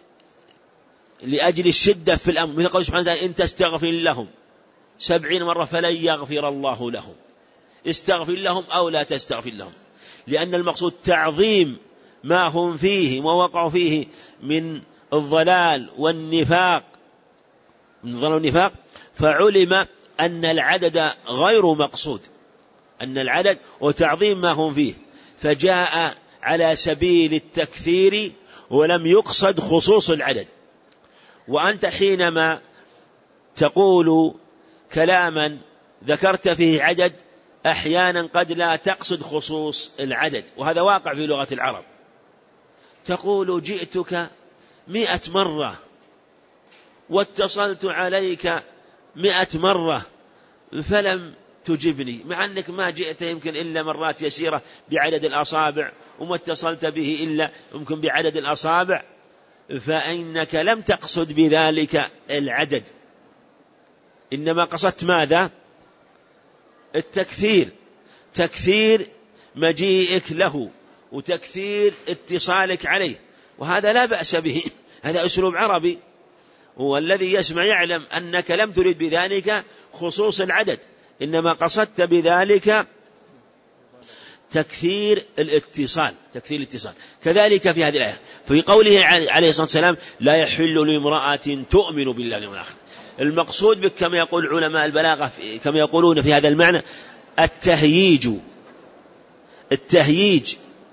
لأجل الشدة في الأمر، مثل قول سبحانه وتعالى إن تستغفر لهم سبعين مرة فلن يغفر الله لهم، استغفر لهم أو لا تستغفر لهم، لأن المقصود تعظيم ما هم فيه وما وقعوا فيه من الضلال والنفاق من الضلال والنفاق، فعلم أن العدد غير مقصود، أن العدد وتعظيم ما هم فيه، فجاء على سبيل التكثير ولم يقصد خصوص العدد. وأنت حينما تقول كلاما ذكرت فيه عدد أحيانا قد لا تقصد خصوص العدد، وهذا واقع في لغة العرب. تقول جئتك مئة مرة واتصلت عليك مئة مرة فلم تجبني، مع أنك ما جئت يمكن إلا مرات يسيرة بعدد الأصابع، وما اتصلت به إلا يمكن بعدد الأصابع، فإنك لم تقصد بذلك العدد، إنما قصدت ماذا؟ التكثير، تكثير مجيئك له وتكثير اتصالك عليه، وهذا لا بأس به، هذا أسلوب عربي، والذي يسمع يعلم أنك لم تريد بذلك خصوص العدد، إنما قصدت بذلك تكثير الاتصال، تكثير الاتصال. كذلك في هذه الآية في قوله عليه الصلاة والسلام لا يحل لامرأة تؤمن بالله واليوم الآخر، المقصود بك كما يقول علماء البلاغة كما يقولون في هذا المعنى التهييج، التهييج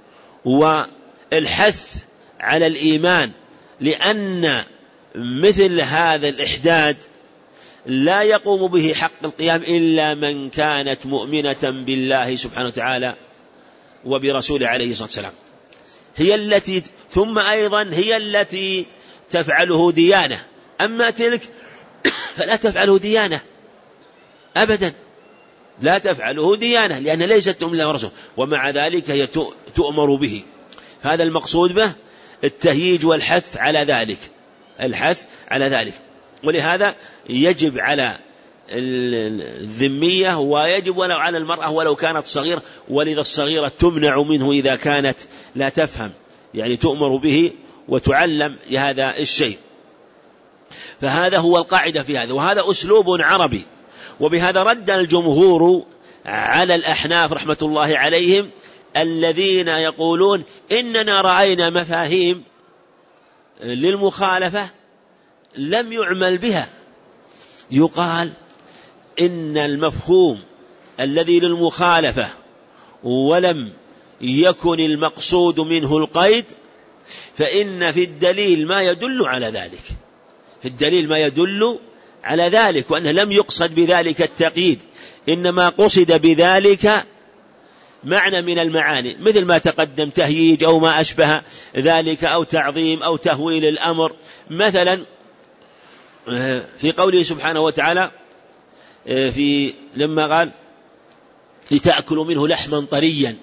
والحث على الإيمان، لأن مثل هذا الإحداد لا يقوم به حق القيام إلا من كانت مؤمنة بالله سبحانه وتعالى وبرسوله عليه الصلاة والسلام، هي التي ثم أيضا هي التي تفعله ديانة، أما تلك فلا تفعله ديانة أبدا، لا تفعله ديانة، لأن ليست تؤمن بالله ورسوله، ومع ذلك هي تؤمر به. هذا المقصود به التهييج والحث على ذلك، الحث على ذلك. ولهذا يجب على الذمية ويجب ولو على المرأة ولو كانت صغيرة، ولذا الصغيرة تمنع منه إذا كانت لا تفهم، يعني تؤمر به وتعلم هذا الشيء. فهذا هو القاعدة في هذا، وهذا أسلوب عربي. وبهذا رد الجمهور على الأحناف رحمة الله عليهم الذين يقولون إننا رأينا مفاهيم للمخالفة لم يعمل بها. يقال إن المفهوم الذي للمخالفة ولم يكن المقصود منه القيد، فإن في الدليل ما يدل على ذلك، في الدليل ما يدل على ذلك، وأنه لم يقصد بذلك التقييد، إنما قصد بذلك معنى من المعاني، مثل ما تقدم تهييج أو ما أشبه ذلك، أو تعظيم أو تهويل الأمر. مثلا في قوله سبحانه وتعالى في لما قال لتأكلوا منه لحما طريا،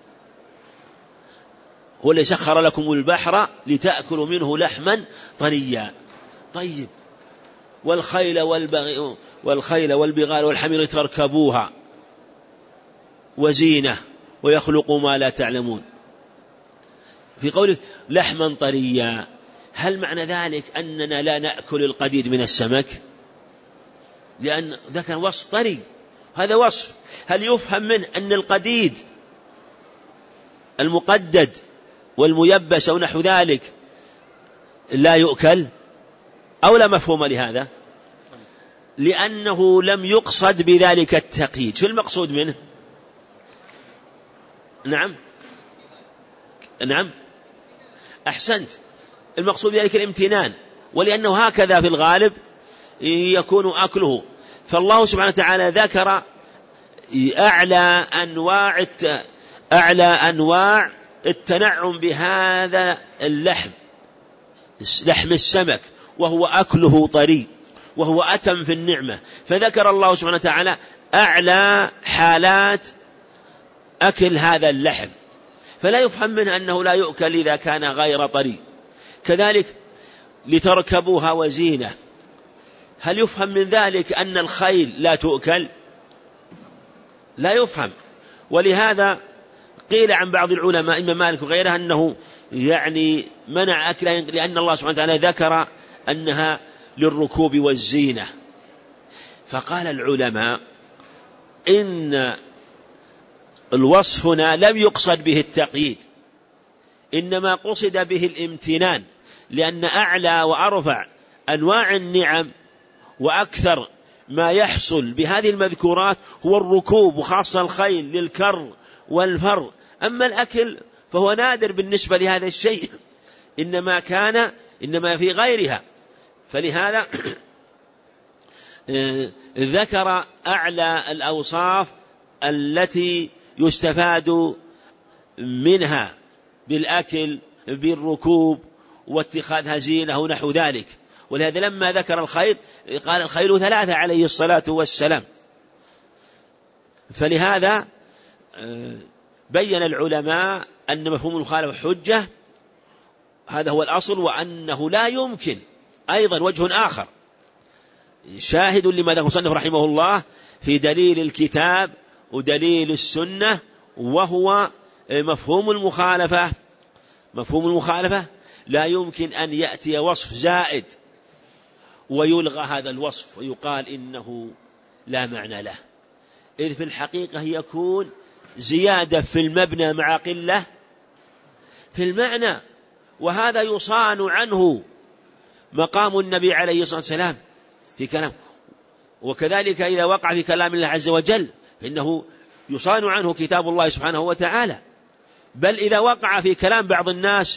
هو الذي سخر لكم البحر لتأكلوا منه لحما طريا. طيب، والخيل والبغي والخيل والبغال والحمير تركبوها وزينة ويخلق ما لا تعلمون. في قوله لحما طريا، هل معنى ذلك أننا لا نأكل القديد من السمك؟ لأن ذاك وصف طري، هذا وصف. هل يفهم منه أن القديد المقدد والميبس أو نحو ذلك لا يؤكل، أو لا مفهوم لهذا؟ لأنه لم يقصد بذلك التقييد. شو المقصود منه؟ نعم نعم أحسنت، المقصود بذلك الامتنان، ولأنه هكذا في الغالب يكون أكله. فالله سبحانه وتعالى ذكر أعلى أنواع أعلى أنواع التنعم بهذا اللحم، لحم السمك، وهو أكله طري، وهو أتم في النعمة. فذكر الله سبحانه وتعالى أعلى حالات أكل هذا اللحم، فلا يفهم منه أنه لا يؤكل إذا كان غير طري. كذلك لتركبوها وزينة، هل يفهم من ذلك أن الخيل لا تؤكل؟ لا يفهم. ولهذا قيل عن بعض العلماء إمام مالك وغيره أنه يعني منع أكلها، لأن الله سبحانه وتعالى ذكر أنها للركوب والزينة. فقال العلماء إن الوصف هنا لم يقصد به التقييد، إنما قصد به الامتنان، لأن أعلى وأرفع أنواع النعم وأكثر ما يحصل بهذه المذكورات هو الركوب، وخاصة الخيل للكر والفر. أما الأكل فهو نادر بالنسبة لهذا الشيء، إنما كان إنما في غيرها. فلهذا ذكر أعلى الأوصاف التي يستفاد منها بالأكل بالركوب واتخاذها زينة ونحو ذلك. ولهذا لما ذكر الخيل قال الخيل ثلاثة عليه الصلاة والسلام. فلهذا بين العلماء أن مفهوم المخالفة حجة، هذا هو الأصل، وأنه لا يمكن أيضا وجه آخر شاهد لما ذكر مصنف رحمه الله في دليل الكتاب ودليل السنة، وهو مفهوم المخالفة. مفهوم المخالفة لا يمكن أن يأتي وصف زائد ويلغى هذا الوصف ويقال إنه لا معنى له، إذ في الحقيقة يكون زيادة في المبنى مع قلة في المعنى، وهذا يصان عنه مقام النبي عليه الصلاة والسلام في كلام. وكذلك إذا وقع في كلام الله عز وجل فإنه يصان عنه كتاب الله سبحانه وتعالى. بل إذا وقع في كلام بعض الناس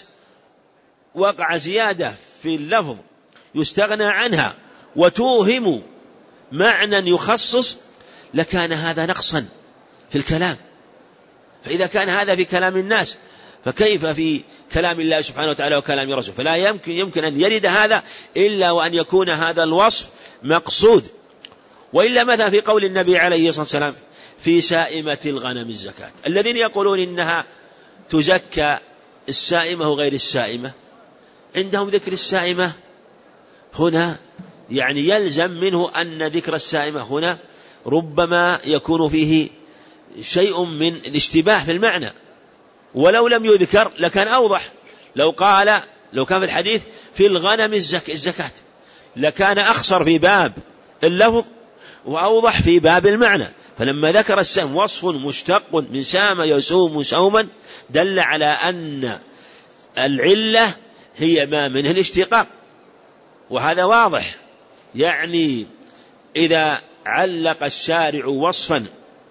وقع زيادة في اللفظ يستغنى عنها وتوهم معنى يخصص لكان هذا نقصا في الكلام. فإذا كان هذا في كلام الناس فكيف في كلام الله سبحانه وتعالى وكلام رسوله؟ فلا يمكن, يمكن أن يرد هذا إلا وأن يكون هذا الوصف مقصود. وإلا ماذا في قول النبي عليه الصلاة والسلام في سائمة الغنم الزكاة؟ الذين يقولون إنها تزكى السائمة وغير السائمة، عندهم ذكر السائمة هنا يعني يلزم منه أن ذكر السائمة هنا ربما يكون فيه شيء من الاشتباه في المعنى، ولو لم يذكر لكان أوضح. لو قال لو كان في الحديث في الغنم الزكاة لكان أخصر في باب اللفظ وأوضح في باب المعنى. فلما ذكر السهم وصف مشتق من سام يسوم سوما دل على أن العلة هي ما منه الاشتقاق، وهذا واضح. يعني إذا علق الشارع وصفا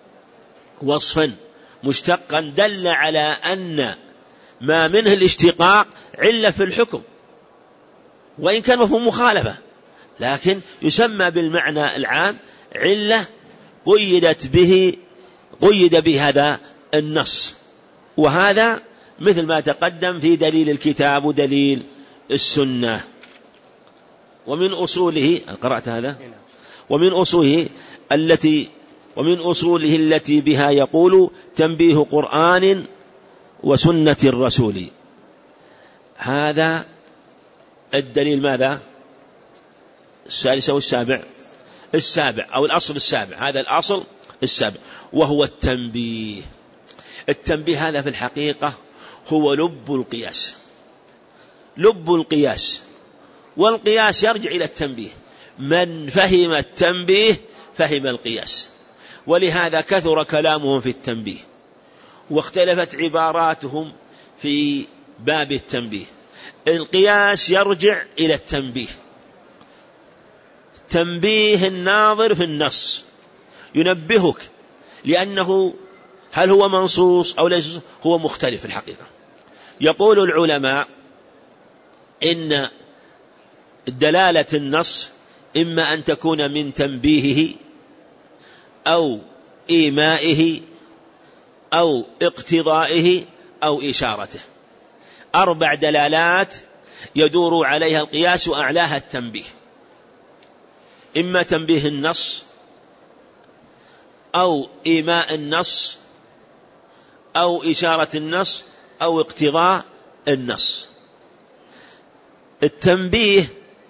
وصفا مشتقا دل على أن ما منه الاشتقاق علة في الحكم، وإن كان مفهوم مخالفة، لكن يسمى بالمعنى العام علة قيدت به قيد بهذا النص. وهذا مثل ما تقدم في دليل الكتاب ودليل السنة. ومن أصوله قرأت هذا ومن أصوله التي ومن أصوله التي بها يقول تنبيه قرآن وسنة الرسول. هذا الدليل ماذا؟ السادس أو السابع؟ السابع أو الأصل السابع. هذا الأصل السابع وهو التنبيه. التنبيه هذا في الحقيقة هو لب القياس، لب القياس. والقياس يرجع إلى التنبيه. من فهم التنبيه فهم القياس، ولهذا كثر كلامهم في التنبيه واختلفت عباراتهم في باب التنبيه. القياس يرجع إلى التنبيه، تنبيه الناظر في النص ينبهك، لأنه هل هو منصوص أو ليس هو مختلف في الحقيقة. يقول العلماء إن دلالة النص إما أن تكون من تنبيهه أو إيمائه أو اقتضائه أو إشارته. أربع دلالات يدور عليها القياس وأعلاها التنبيه. إما تنبيه النص أو إيماء النص أو إشارة النص أو اقتضاء النص. التنبيه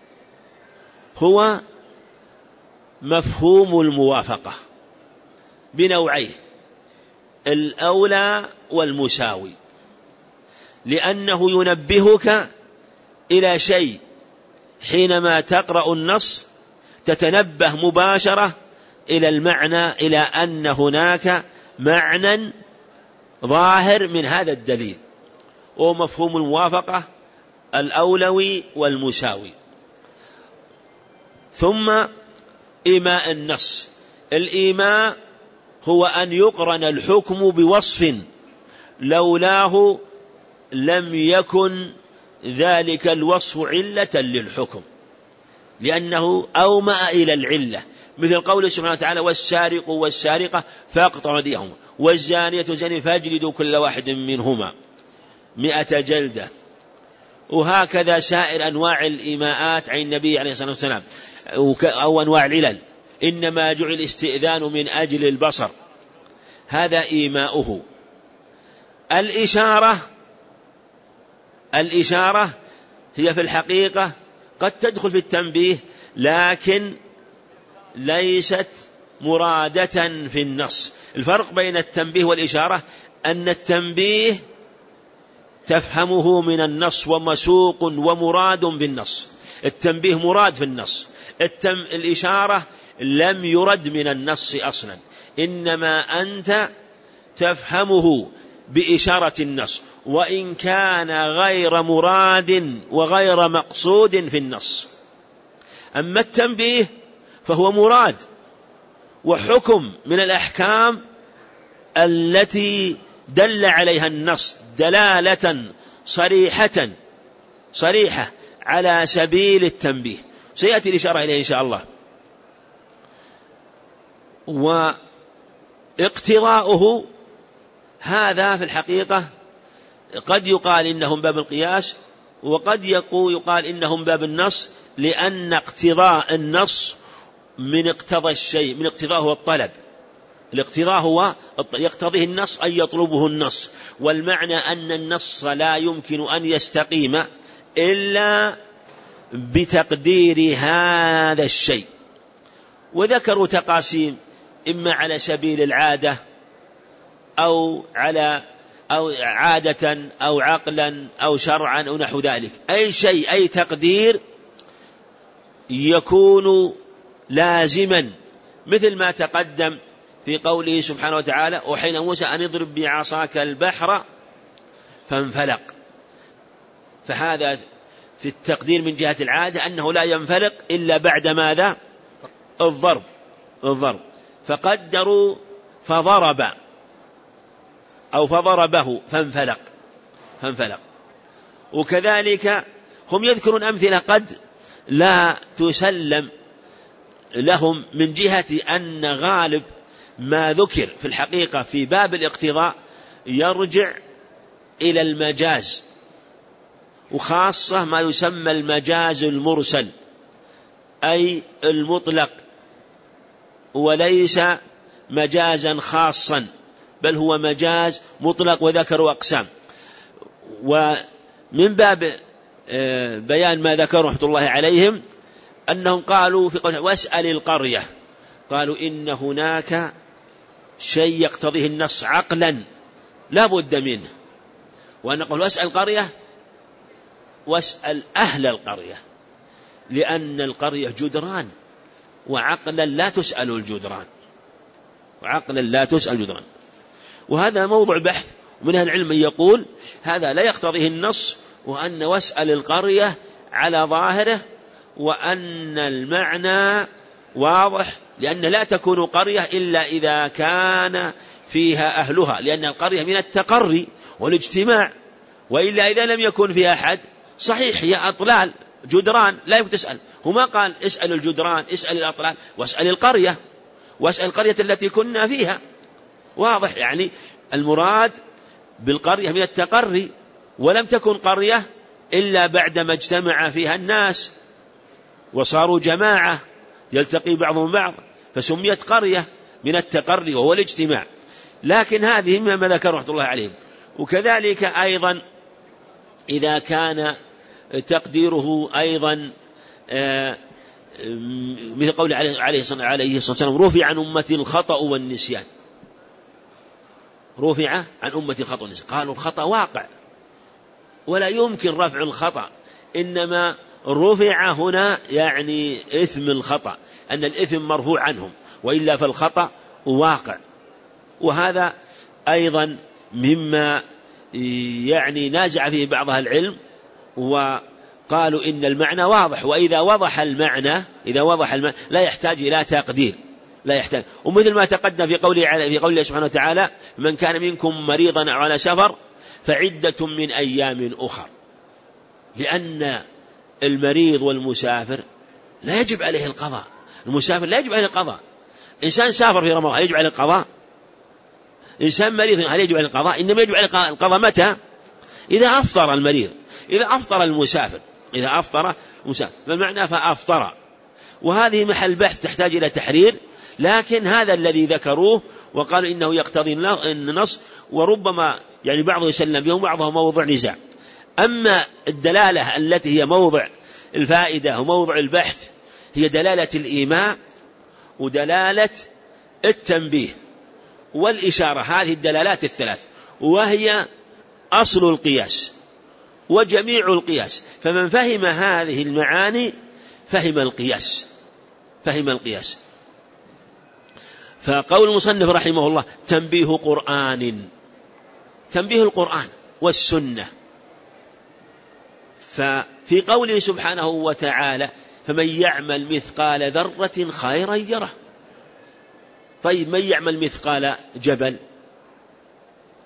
هو مفهوم الموافقة بنوعيه الأولى والمساوي، لأنه ينبهك إلى شيء حينما تقرأ النص تتنبه مباشرة إلى المعنى، إلى أن هناك معنى ظاهر من هذا الدليل، ومفهوم الموافقة الأولوي والمساوي. ثم إيماء النص. الإيماء هو أن يقرن الحكم بوصف لولاه لم يكن ذلك الوصف علة للحكم، لأنه أومأ إلى العلة، مثل قول سبحانه وتعالى والسارق والسارقة فاقطعوا أيديهما والزانية والزاني فاجلدوا كل واحد منهما مئة جلدة. وهكذا سائر أنواع الإيماءات عن النبي عليه الصلاة والسلام أو أنواع العلل. إنما جعل الاستئذان من أجل البصر، هذا إيماؤه. الإشارة الإشارة هي في الحقيقة قد تدخل في التنبيه لكن ليست مرادة في النص. الفرق بين التنبيه والإشارة أن التنبيه تفهمه من النص ومسوق ومراد بالنص، التنبيه مراد في النص. التم... الإشارة لم يرد من النص أصلا، إنما أنت تفهمه بإشارة النص، وإن كان غير مراد وغير مقصود في النص. أما التنبيه فهو مراد وحكم من الأحكام التي دل عليها النص دلالة صريحة صريحة على سبيل التنبيه، سيأتي الإشارة إليه إن شاء الله. واقتراؤه هذا في الحقيقة قد يقال إنهم باب القياس، وقد يقال إنهم باب النص، لأن اقتضاء النص من اقتضى الشيء، من اقتضاء هو الطلب، الاقتضاء هو يقتضيه النص أن يطلبه النص، والمعنى أن النص لا يمكن أن يستقيم إلا بتقدير هذا الشيء. وذكروا تقاسيم إما على سبيل العادة أو على أو عادة أو عقلا أو شرعا أو نحو ذلك، أي شيء أي تقدير يكون لازما، مثل ما تقدم في قوله سبحانه وتعالى: وحين موسى أن اضرب بعصاك البحر فانفلق. فهذا في التقدير من جهة العادة أنه لا ينفلق إلا بعد ماذا؟ الضرب الضرب فقدروا فضرب أو فضربه فانفلق فانفلق. وكذلك هم يذكرون أمثلة قد لا تسلم لهم من جهة أن غالب ما ذكر في الحقيقة في باب الاقتضاء يرجع إلى المجاز، وخاصة ما يسمى المجاز المرسل، أي المطلق، وليس مجازا خاصا، بل هو مجاز مطلق. وذكروا أقسام، ومن باب بيان ما ذكروا رحمة الله عليهم أنهم قالوا في قوله: واسأل القرية، قالوا إن هناك شيء يقتضيه النص عقلا لا بد منه، وأن نقول واسأل القرية واسأل أهل القرية، لأن القرية جدران، وعقلا لا تسأل الجدران، وعقلا لا تسأل الجدران. وهذا موضوع بحث، ومن أهل العلم يقول هذا لا يقتضيه النص، وأن واسأل القرية على ظاهره، وأن المعنى واضح، لأن لا تكون قرية إلا إذا كان فيها أهلها، لأن القرية من التقري والاجتماع، وإلا إذا لم يكن فيها أحد صحيح هي أطلال جدران لا يمكن تسأل. هما قال اسأل الجدران، اسأل الأطلال، واسأل القرية، واسأل القرية التي كنا فيها. واضح، يعني المراد بالقرية من التقري، ولم تكن قرية إلا بعدما اجتمع فيها الناس وصاروا جماعة يلتقي بعضهم بعض، فسميت قرية من التقري وهو الاجتماع. لكن هذه مما ذكر رحمة الله عليهم. وكذلك أيضا إذا كان تقديره أيضا مثل قول عليه الصلاة والسلام: رفع عن أمة الخطأ والنسيان، رفع عن أمة الخطأ والنسيان. قالوا الخطأ واقع ولا يمكن رفع الخطأ، إنما رفع هنا يعني إثم الخطأ، أن الإثم مرفوع عنهم، وإلا فالخطأ واقع. وهذا أيضا مما يعني نازع فيه بعض أهل العلم، وقالوا إن المعنى واضح، وإذا وضح المعنى إذا وضح المعنى لا يحتاج إلى تقدير، لا يحتاج. ومثل ما تقدم في قوله في قوله سبحانه وتعالى: من كان منكم مريضا أو على سفر فعدة من أيام أخر، لأن المريض والمسافر لا يجب عليه القضاء. المسافر لا يجب عليه القضاء. إنسان سافر في رمضان هل يجب عليه القضاء؟ إنسان مريض هل يجب عليه القضاء؟ إنما يجب عليه القضاء متى؟ إذا أفطر المريض، إذا أفطر المسافر، إذا أفطر المسافر، ما معنى فأفطر؟ وهذه محل بحث تحتاج إلى تحرير، لكن هذا الذي ذكروه وقالوا إنه يقتضي النص، وربما يعني بعضه يسلم به وبعضه موضع نزاع. أما الدلالة التي هي موضع الفائدة وموضع البحث هي دلالة الإيماء ودلالة التنبيه والإشارة، هذه الدلالات الثلاث، وهي أصل القياس وجميع القياس. فمن فهم هذه المعاني فهم القياس فهم القياس. فقول المصنف رحمه الله: تنبيه قرآن، تنبيه القرآن والسنة. ففي قوله سبحانه وتعالى: فمن يعمل مثقال ذرة خيرا يره. طيب من يعمل مثقال جبل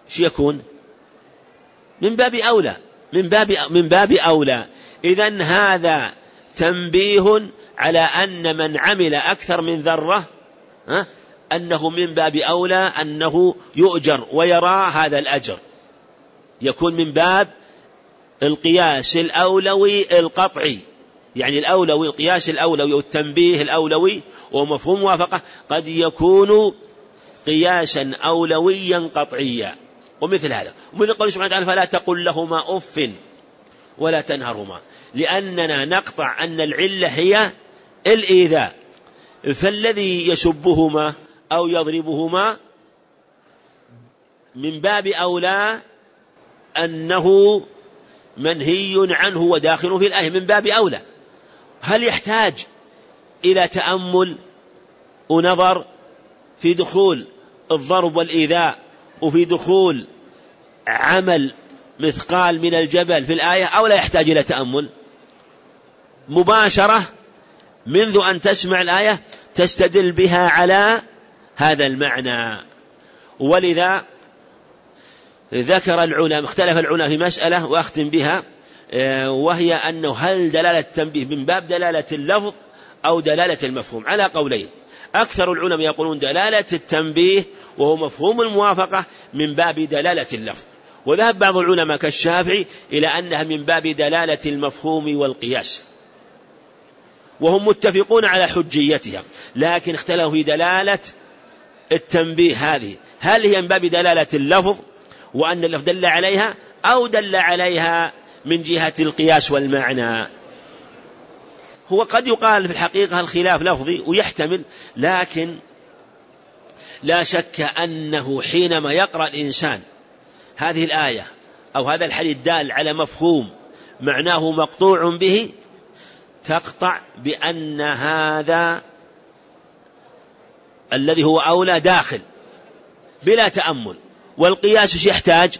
شو يكون؟ من باب أولى، من باب من باب أولى. إذن هذا تنبيه على أن من عمل أكثر من ذرة أنه من باب أولى أنه يؤجر ويرى هذا الأجر، يكون من باب القياس الأولوي القطعي. يعني الأولوي القياس الأولوي والتنبيه الأولوي ومفهوم موافقة قد يكون قياسا أولويا قطعيا. ومثل هذا ومثل قوله سبحانه وتعالى فلا تقل لهما أف ولا تنهرهما، لأننا نقطع أن العلة هي الإيذاء، فالذي يسبهما أو يضربهما من باب أولى أنه منهي عنه وداخل في الآية، من باب أولى. هل يحتاج إلى تأمل ونظر في دخول الضرب والإيذاء وفي دخول عمل مثقال من الجبل في الآية، أو لا يحتاج إلى تأمل؟ مباشرة منذ أن تسمع الآية تستدل بها على هذا المعنى. ولذا ذكر العلماء، اختلف العلماء في مسألة وأختم بها، وهي أنه هل دلالة التنبيه من باب دلالة اللفظ أو دلالة المفهوم؟ على قولين. أكثر العلماء يقولون دلالة التنبيه وهو مفهوم الموافقة من باب دلالة اللفظ، وذهب بعض العلماء كالشافعي إلى أنها من باب دلالة المفهوم والقياس، وهم متفقون على حجيتها، لكن اختلفوا في دلالة التنبيه هذه، هل هي من باب دلالة اللفظ وأن اللفظ دل عليها أو دل عليها من جهة القياس والمعنى؟ هو قد يقال في الحقيقة الخلاف لفظي ويحتمل، لكن لا شك أنه حينما يقرأ الإنسان هذه الآية أو هذا الحديث دال على مفهوم معناه مقطوع به، تقطع بأن هذا الذي هو أولى داخل بلا تأمل. والقياس ايش يحتاج؟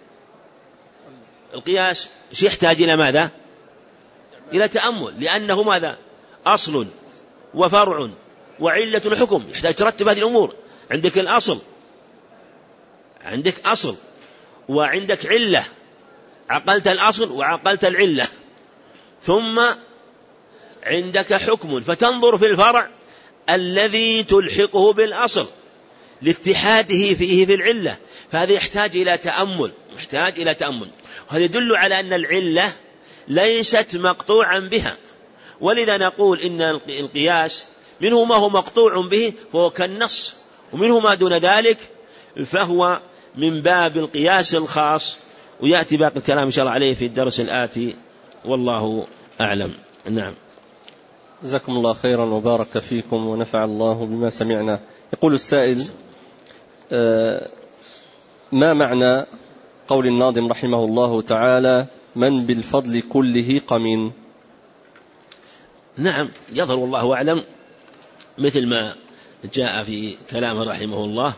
القياس ايش يحتاج إلى ماذا؟ إلى تأمل، لأنه ماذا؟ أصل وفرع وعلة وحكم، يحتاج ترتب هذه الأمور. عندك الأصل، عندك أصل وعندك علة، عقلت الأصل وعقلت العلة، ثم عندك حكم فتنظر في الفرع الذي تلحقه بالأصل لاتحاده فيه في العلة، فهذا يحتاج إلى تأمل، يحتاج إلى تأمل. وهذا يدل على أن العلة ليست مقطوعا بها، ولذا نقول إن القياس منه ما هو مقطوع به فهو كالنص، ومنه ما دون ذلك فهو من باب القياس الخاص. ويأتي باقي الكلام إن شاء الله عليه في الدرس الآتي، والله أعلم. نعم. جزاكم الله خيرا وبارك فيكم ونفع الله بما سمعنا. يقول السائل: ما معنى قول الناظم رحمه الله تعالى من بالفضل كله قمين؟ نعم، يظهر والله أعلم مثل ما جاء في كلامه رحمه الله،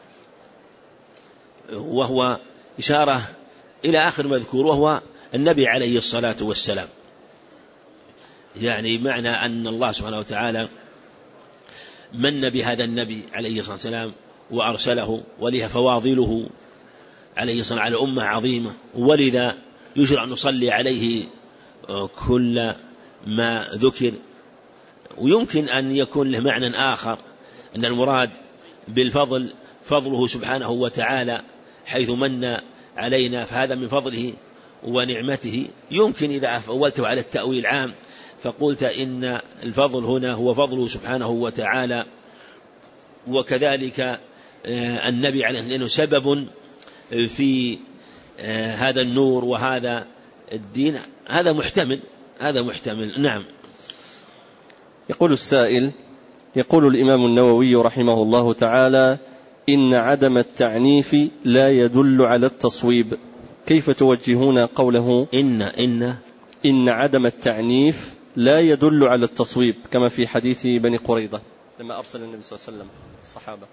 وهو إشارة إلى آخر مذكور وهو النبي عليه الصلاة والسلام. يعني معنى أن الله سبحانه وتعالى من بهذا النبي عليه الصلاة والسلام وأرسله، ولها فواضله عليه الصلاة على أمة عظيمة، ولذا يجرى أن نصلي عليه كل ما ذكر. ويمكن أن يكون له معنى آخر، أن المراد بالفضل فضله سبحانه وتعالى حيث من علينا، فهذا من فضله ونعمته. يمكن إذا أولته على التأويل عام فقلت إن الفضل هنا هو فضله سبحانه وتعالى، وكذلك النبي عليه لأنه سبب في هذا النور وهذا الدين، هذا محتمل، هذا محتمل. نعم. يقول السائل: يقول الإمام النووي رحمه الله تعالى إن عدم التعنيف لا يدل على التصويب، كيف توجهون قوله إن إن إن عدم التعنيف لا يدل على التصويب كما في حديث بني قريظة لما أرسل النبي صلى الله عليه وسلم الصحابة؟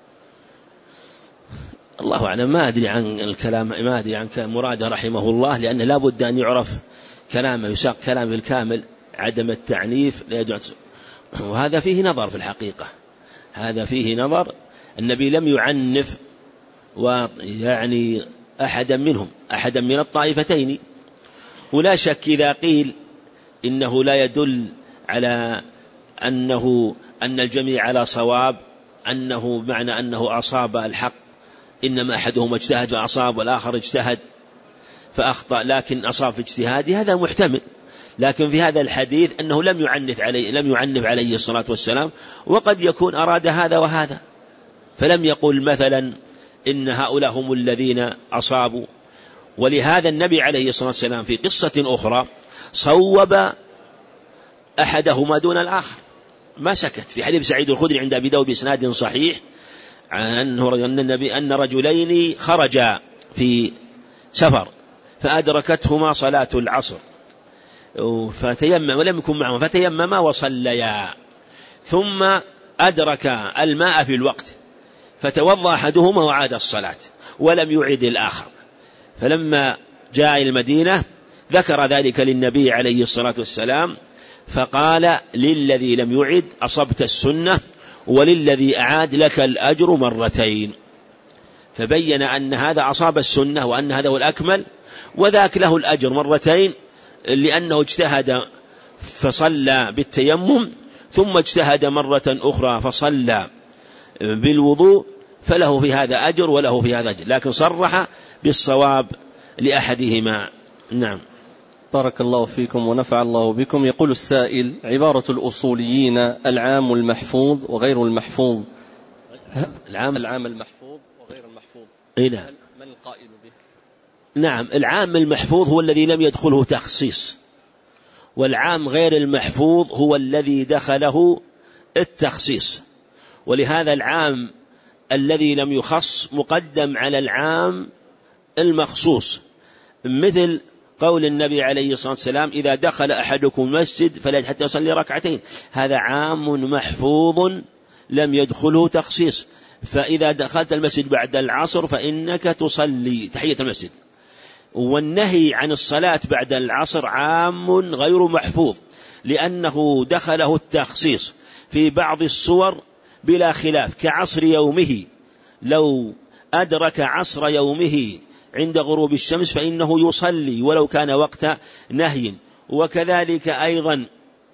الله أعلم، ما أدري عن الكلام، ما أدري عن مراده رحمه الله، لأن لا بد أن يعرف كلامه، يساق كلامه الكامل. عدم التعنيف لا يدل، وهذا فيه نظر في الحقيقة، هذا فيه نظر. النبي لم يعنف ويعني أحدا منهم أحدا من الطائفتين. ولا شك إذا قيل إنه لا يدل على أنه أن الجميع على صواب، أنه معنى أنه أصاب الحق، إنما أحدهم اجتهد وأصاب والآخر اجتهد فأخطأ لكن أصاب في اجتهاده، هذا محتمل. لكن في هذا الحديث أنه لم يعنف عليه لم يعنف عليه الصلاة والسلام، وقد يكون أراد هذا وهذا، فلم يقل مثلا إن هؤلاء هم الذين أصابوا. ولهذا النبي عليه الصلاة والسلام في قصة أخرى صوب أحدهما دون الآخر، ما سكت. في حديث سعيد الخدري عند أبي داود بإسناد صحيح أنه أن النبي أن رجلين خرجا في سفر فأدركتهما صلاة العصر فتيمم ولم يكن معهم فتيمما وصليا، ثم أدرك الماء في الوقت فتوضأ أحدهما وعاد الصلاة ولم يعد الآخر. فلما جاء المدينة ذكر ذلك للنبي عليه الصلاة والسلام فقال للذي لم يعد أصبت السنة وللذي أعاد لك الأجر مرتين. فبين أن هذا أصاب السنة وأن هذا هو الأكمل، وذاك له الأجر مرتين لأنه اجتهد فصلى بالتيمم ثم اجتهد مرة أخرى فصلى بالوضوء، فله في هذا أجر وله في هذا أجر، لكن صرح بالصواب لأحدهما. نعم. بارك الله فيكم ونفع الله بكم. يقول السائل: عبارة الأصوليين العام المحفوظ وغير المحفوظ، العام, العام المحفوظ وغير المحفوظ، إيه؟ من القائل به؟ نعم، العام المحفوظ هو الذي لم يدخله تخصيص، والعام غير المحفوظ هو الذي دخله التخصيص. ولهذا العام الذي لم يخص مقدم على العام المخصوص، مثل قول النبي عليه الصلاة والسلام: إذا دخل أحدكم المسجد فلا حتى يصلي ركعتين، هذا عام محفوظ لم يدخله تخصيص. فإذا دخلت المسجد بعد العصر فإنك تصلي تحية المسجد. والنهي عن الصلاة بعد العصر عام غير محفوظ لأنه دخله التخصيص في بعض الصور بلا خلاف، كعصر يومه، لو أدرك عصر يومه عند غروب الشمس فإنه يصلي ولو كان وقت نهي. وكذلك أيضا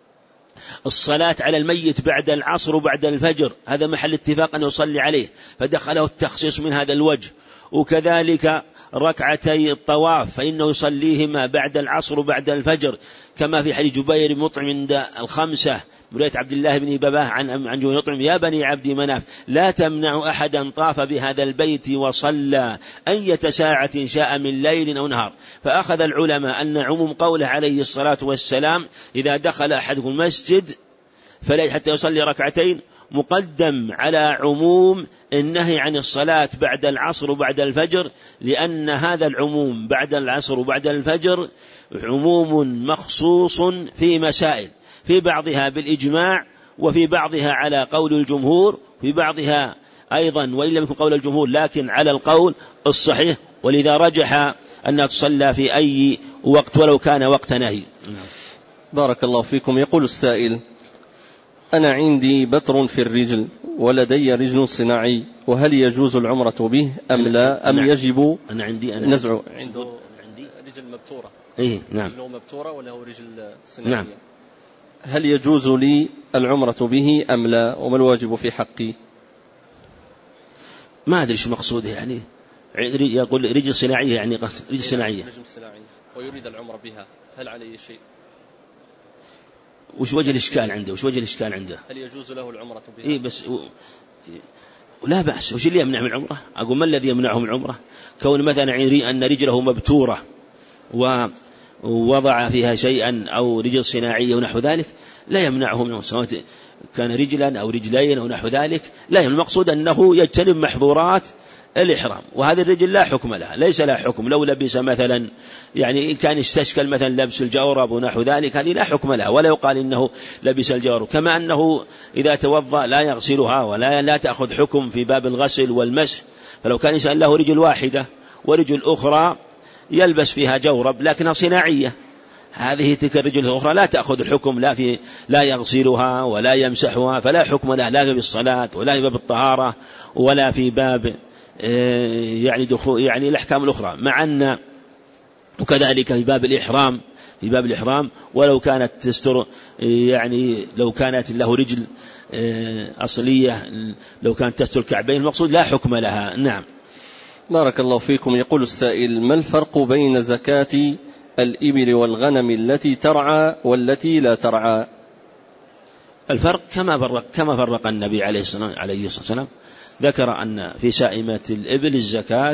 الصلاة على الميت بعد العصر وبعد الفجر، هذا محل اتفاق أن يصلي عليه فدخله التخصيص من هذا الوجه. وكذلك ركعتي الطواف فإنه يصليهما بعد العصر وبعد الفجر، كما في حديث جبير بن مطعم عند الخمسة رواية عبد الله بن باباه عن عن جبير بن مطعم: يا بني عبد مناف لا تمنع أحدا طاف بهذا البيت وصلى أية ساعة شاء من ليل أو نهار. فأخذ العلماء أن عموم قوله عليه الصلاة والسلام: إذا دخل أحدكم المسجد فلا حتى يصلي ركعتين، مقدم على عموم النهي عن الصلاة بعد العصر وبعد الفجر، لأن هذا العموم بعد العصر وبعد الفجر عموم مخصوص في مسائل، في بعضها بالإجماع وفي بعضها على قول الجمهور، في بعضها أيضا وإن لم يكن قول الجمهور لكن على القول الصحيح، ولذا رجح أنها تصلى في أي وقت ولو كان وقت نهي. بارك الله فيكم. يقول السائل: أنا عندي بتر في الرجل ولدي رجل صناعي، وهل يجوز العمرة به أم لا، أم يجب أنا عندي أنا نزعه؟ عنده رجل مبتورة. إيه نعم. رجله مبتورة وله رجل صناعية. نعم. هل يجوز لي العمرة به أم لا، وما الواجب في حقي؟ ما أدري شو مقصوده، يعني يقول رجل صناعية، يعني قصد رجل صناعية، رجل صناعية ويريد العمرة بها، هل عليه شيء؟ وش وجه الإشكال عنده؟ وش وجه الإشكال عنده؟ هل يجوز له العمرة بها؟ إيه بس و... لا بأس. وش اللي يمنع من العمرة؟ أقول ما الذي يمنعه من العمرة؟ كون مثلا أن رجله مبتورة ووضع فيها شيئا أو رجل صناعية ونحو ذلك لا يمنعه منه، سواء كان رجلا أو رجلين أو نحو ذلك لا. المقصود أنه يجتنب محظورات الإحرام، وهذه الرجل لا حكم لها، ليس لها حكم لو لبس مثلا، يعني إن كان استشكل مثلا لبس الجورب ونحو ذلك هذه لا حكم لها، ولا يقال إنه لبس الجورب. كما أنه إذا توضأ لا يغسلها ولا لا تأخذ حكم في باب الغسل والمسح. فلو كان إنسان له رجل واحدة ورجل أخرى يلبس فيها جورب لكنها صناعية، هذه تلك الرجل الأخرى لا تأخذ الحكم، لا في لا يغسلها ولا يمسحها، فلا حكم لها لا في الصلاة ولا في باب الطهارة ولا في باب يعني دخول يعني الأحكام الأخرى، مع أن وكذلك في باب الإحرام في باب الإحرام ولو كانت تستر يعني لو كانت له رجل أصلية لو كانت تستر الكعبين المقصود لا حكم لها. نعم. بارك الله فيكم. يقول السائل: ما الفرق بين زكاة الإبل والغنم التي ترعى والتي لا ترعى؟ الفرق كما فرق كما فرق النبي عليه الصلاة والسلام، ذكر أن في سائمة الإبل الزكاة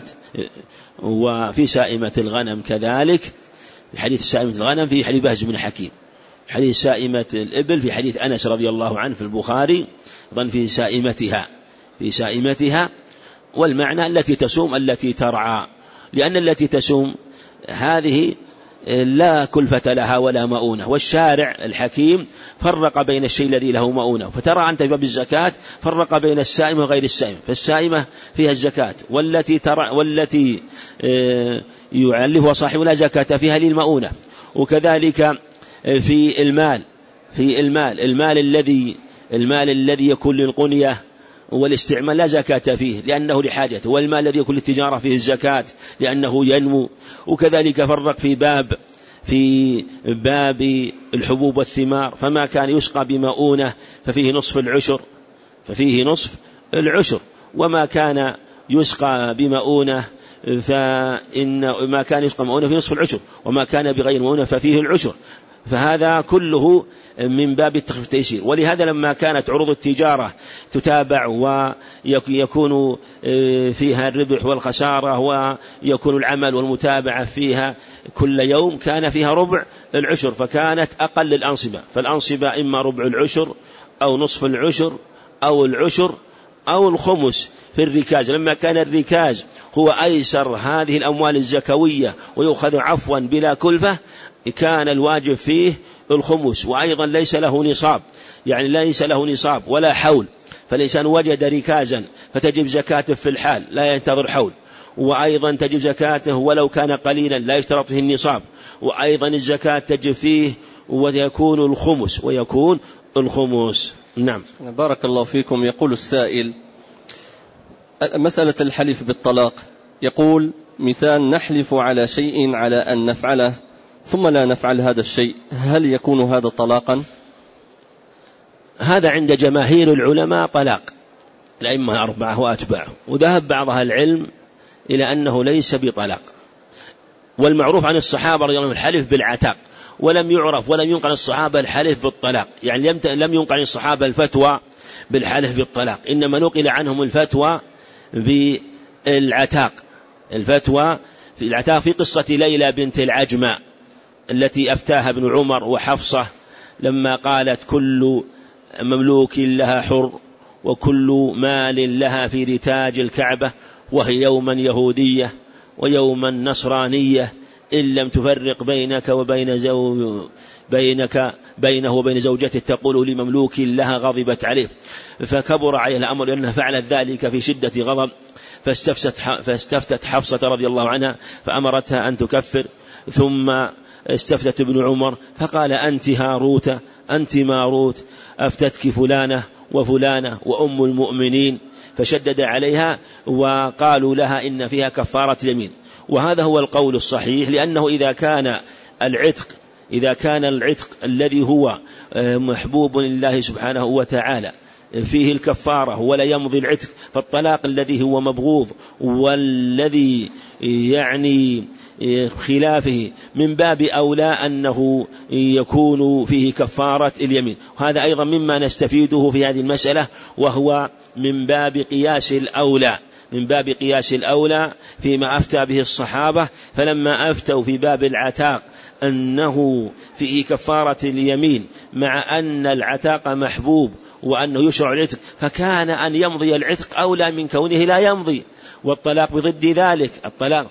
وفي سائمة الغنم كذلك، في حديث سائمة الغنم في حديث بهز بن حكيم، حديث سائمة الإبل في حديث أنس رضي الله عنه في البخاري أيضا في سائمتها في سائمتها والمعنى التي تسوم التي ترعى، لأن التي تسوم هذه لا كلفة لها ولا مؤونة، والشارع الحكيم فرق بين الشيء الذي له مؤونة. فترى أنت في باب الزكاة فرق بين السائمة وغير السائمة، فالسائمة فيها الزكاة والتي ترى والتي يعلفها صاحبها لا زكاة فيها للمؤونة. وكذلك في المال في المال المال الذي المال الذي يكون للقنية والاستعمال لا زكاة فيه لأنه لحاجته، والمال الذي يكون للتجارة فيه الزكاة لأنه ينمو. وكذلك فرق في باب في باب الحبوب والثمار، فما كان يسقى بمؤونة ففيه نصف العشر ففيه نصف العشر وما كان يسقى بمؤونة فإن ما كان يسقى بمؤونة في نصف العشر وما كان بغير مؤونة ففيه العشر. فهذا كله من باب التخفيف والتيسير. ولهذا لما كانت عروض التجارة تتابع ويكون فيها الربح والخسارة ويكون العمل والمتابعة فيها كل يوم كان فيها ربع العشر، فكانت أقل الأنصبة، فالأنصبة إما ربع العشر أو نصف العشر أو العشر أو الخمس في الركاز. لما كان الركاز هو أيسر هذه الأموال الزكوية ويؤخذ عفوا بلا كلفة كان الواجب فيه الخمس، وأيضا ليس له نصاب، يعني ليس له نصاب ولا حول، فالإنسان وجد ركازا فتجب زكاته في الحال لا ينتظر حول، وأيضا تجب زكاته ولو كان قليلا لا يشترط فيه النصاب، وأيضا الزكاة تجب فيه ويكون الخمس ويكون الخمس. نعم. بارك الله فيكم. يقول السائل: مسألة الحلف بالطلاق، يقول: مثال نحلف على شيء على أن نفعله ثم لا نفعل هذا الشيء، هل يكون هذا طلاقا؟ هذا عند جماهير العلماء طلاق الأئمة الأربعة وأتباعه، وذهب بعض أهل العلم إلى أنه ليس بطلاق. والمعروف عن الصحابة رضي الله عنهم الحلف بالعتاق، ولم يعرف ولم ينقل الصحابة الحلف بالطلاق، يعني لم ينقل الصحابة الفتوى بالحلف بالطلاق، إنما نقل عنهم الفتوى بالعتاق. الفتوى في العتاق في قصة ليلى بنت العجمة التي أفتاها ابن عمر وحفصة لما قالت: كل مملوك لها حر وكل مال لها في رتاج الكعبة، وهي يوما يهودية ويوما نصرانية، إن لم تفرق بينك وبين زوج بينك بينه وبين زوجته تقول لمملوك لها غضبت عليه. فكبر عليه الأمر لأنها فعلت ذلك في شدة غضب، فاستفتت فاستفتت حفصة رضي الله عنها فأمرتها أن تكفر، ثم استفتت ابن عمر فقال: أنت هاروت أنت ماروت، أفتتك فلانة وفلانة وأم المؤمنين، فشدد عليها وقالوا لها إن فيها كفارة اليمين. وهذا هو القول الصحيح، لأنه إذا كان العتق إذا كان العتق الذي هو محبوب لله سبحانه وتعالى فيه الكفارة ولا يمضي العتق، فالطلاق الذي هو مبغوض والذي يعني خلافه من باب أولى أنه يكون فيه كفارة اليمين. هذا أيضا مما نستفيده في هذه المسألة، وهو من باب قياس الأولى من باب قياس الأولى فيما أفتى به الصحابة، فلما أفتوا في باب العتاق أنه فيه كفارة اليمين مع أن العتاق محبوب وأنه يشرع العتق، فكان أن يمضي العتق أولى من كونه لا يمضي، والطلاق بضد ذلك. الطلاق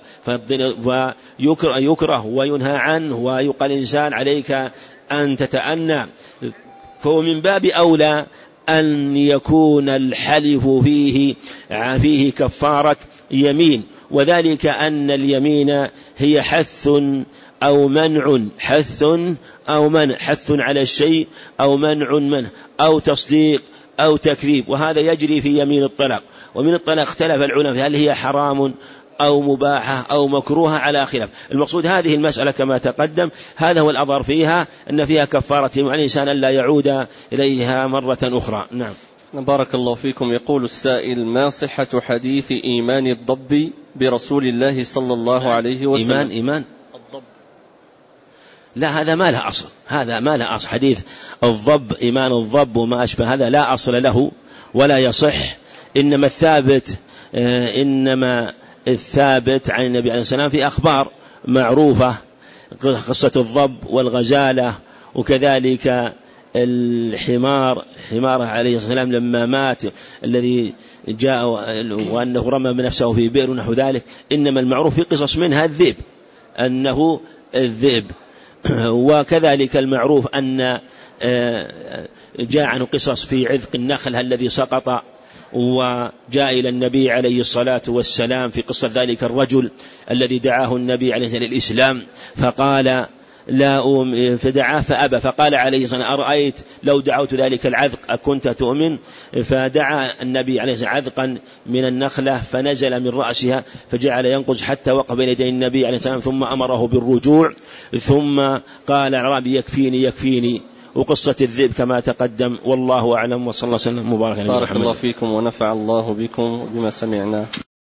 يكره وينهى عنه ويقال الإنسان عليك أن تتأنى، فهو من باب أولى أن يكون الحلف فيه فيه كفارة يمين، وذلك أن اليمين هي حث أو منع حث أو منع حث على الشيء أو منع منه أو تصديق أو تكذيب، وهذا يجري في يمين الطلاق. ومن الطلاق اختلف العلماء هل هي حرام أو مباحة أو مكروهة على خلاف. المقصود هذه المسألة كما تقدم، هذا هو الأظهر فيها أن فيها كفارة مع الإنسان أن لا يعود إليها مرة أخرى. نعم. بارك الله فيكم. يقول السائل: ما صحة حديث إيمان الضب برسول الله صلى الله عليه وسلم؟ إيمان إيمان الضب، لا هذا ما له أصل، هذا ما له أصل. حديث الضب إيمان الضب وما أشبه هذا لا أصل له ولا يصح. إنما الثابت إنما الثابت عن النبي عليه الصلاة والسلام في أخبار معروفة، قصة الضب والغزالة، وكذلك الحمار حماره عليه الصلاة والسلام لما مات الذي جاء وأنه رمى بنفسه في بئر ونحو ذلك. إنما المعروف في قصص منها الذئب، أنه الذئب. وكذلك المعروف أن جاء عنه قصص في عذق النخل الذي سقط وجاء إلى النبي عليه الصلاة والسلام في قصة ذلك الرجل الذي دعاه النبي عليه الصلاة والسلام للإسلام فقال لا أؤمن، فدعاه فأبى، فقال عليه الصلاة والسلام: أرأيت لو دعوت ذلك العذق أكنت تؤمن؟ فدعا النبي عليه الصلاة والسلام عذقا من النخلة فنزل من رأسها فجعل ينقص حتى وقف بين يدي النبي عليه الصلاة والسلام، ثم أمره بالرجوع، ثم قال الأعرابي: يكفيني يكفيني. وقصة الذئب كما تقدم، والله أعلم، وصلى الله وسلم مبارك. بارك الله فيكم ونفع الله بكم بما سمعنا.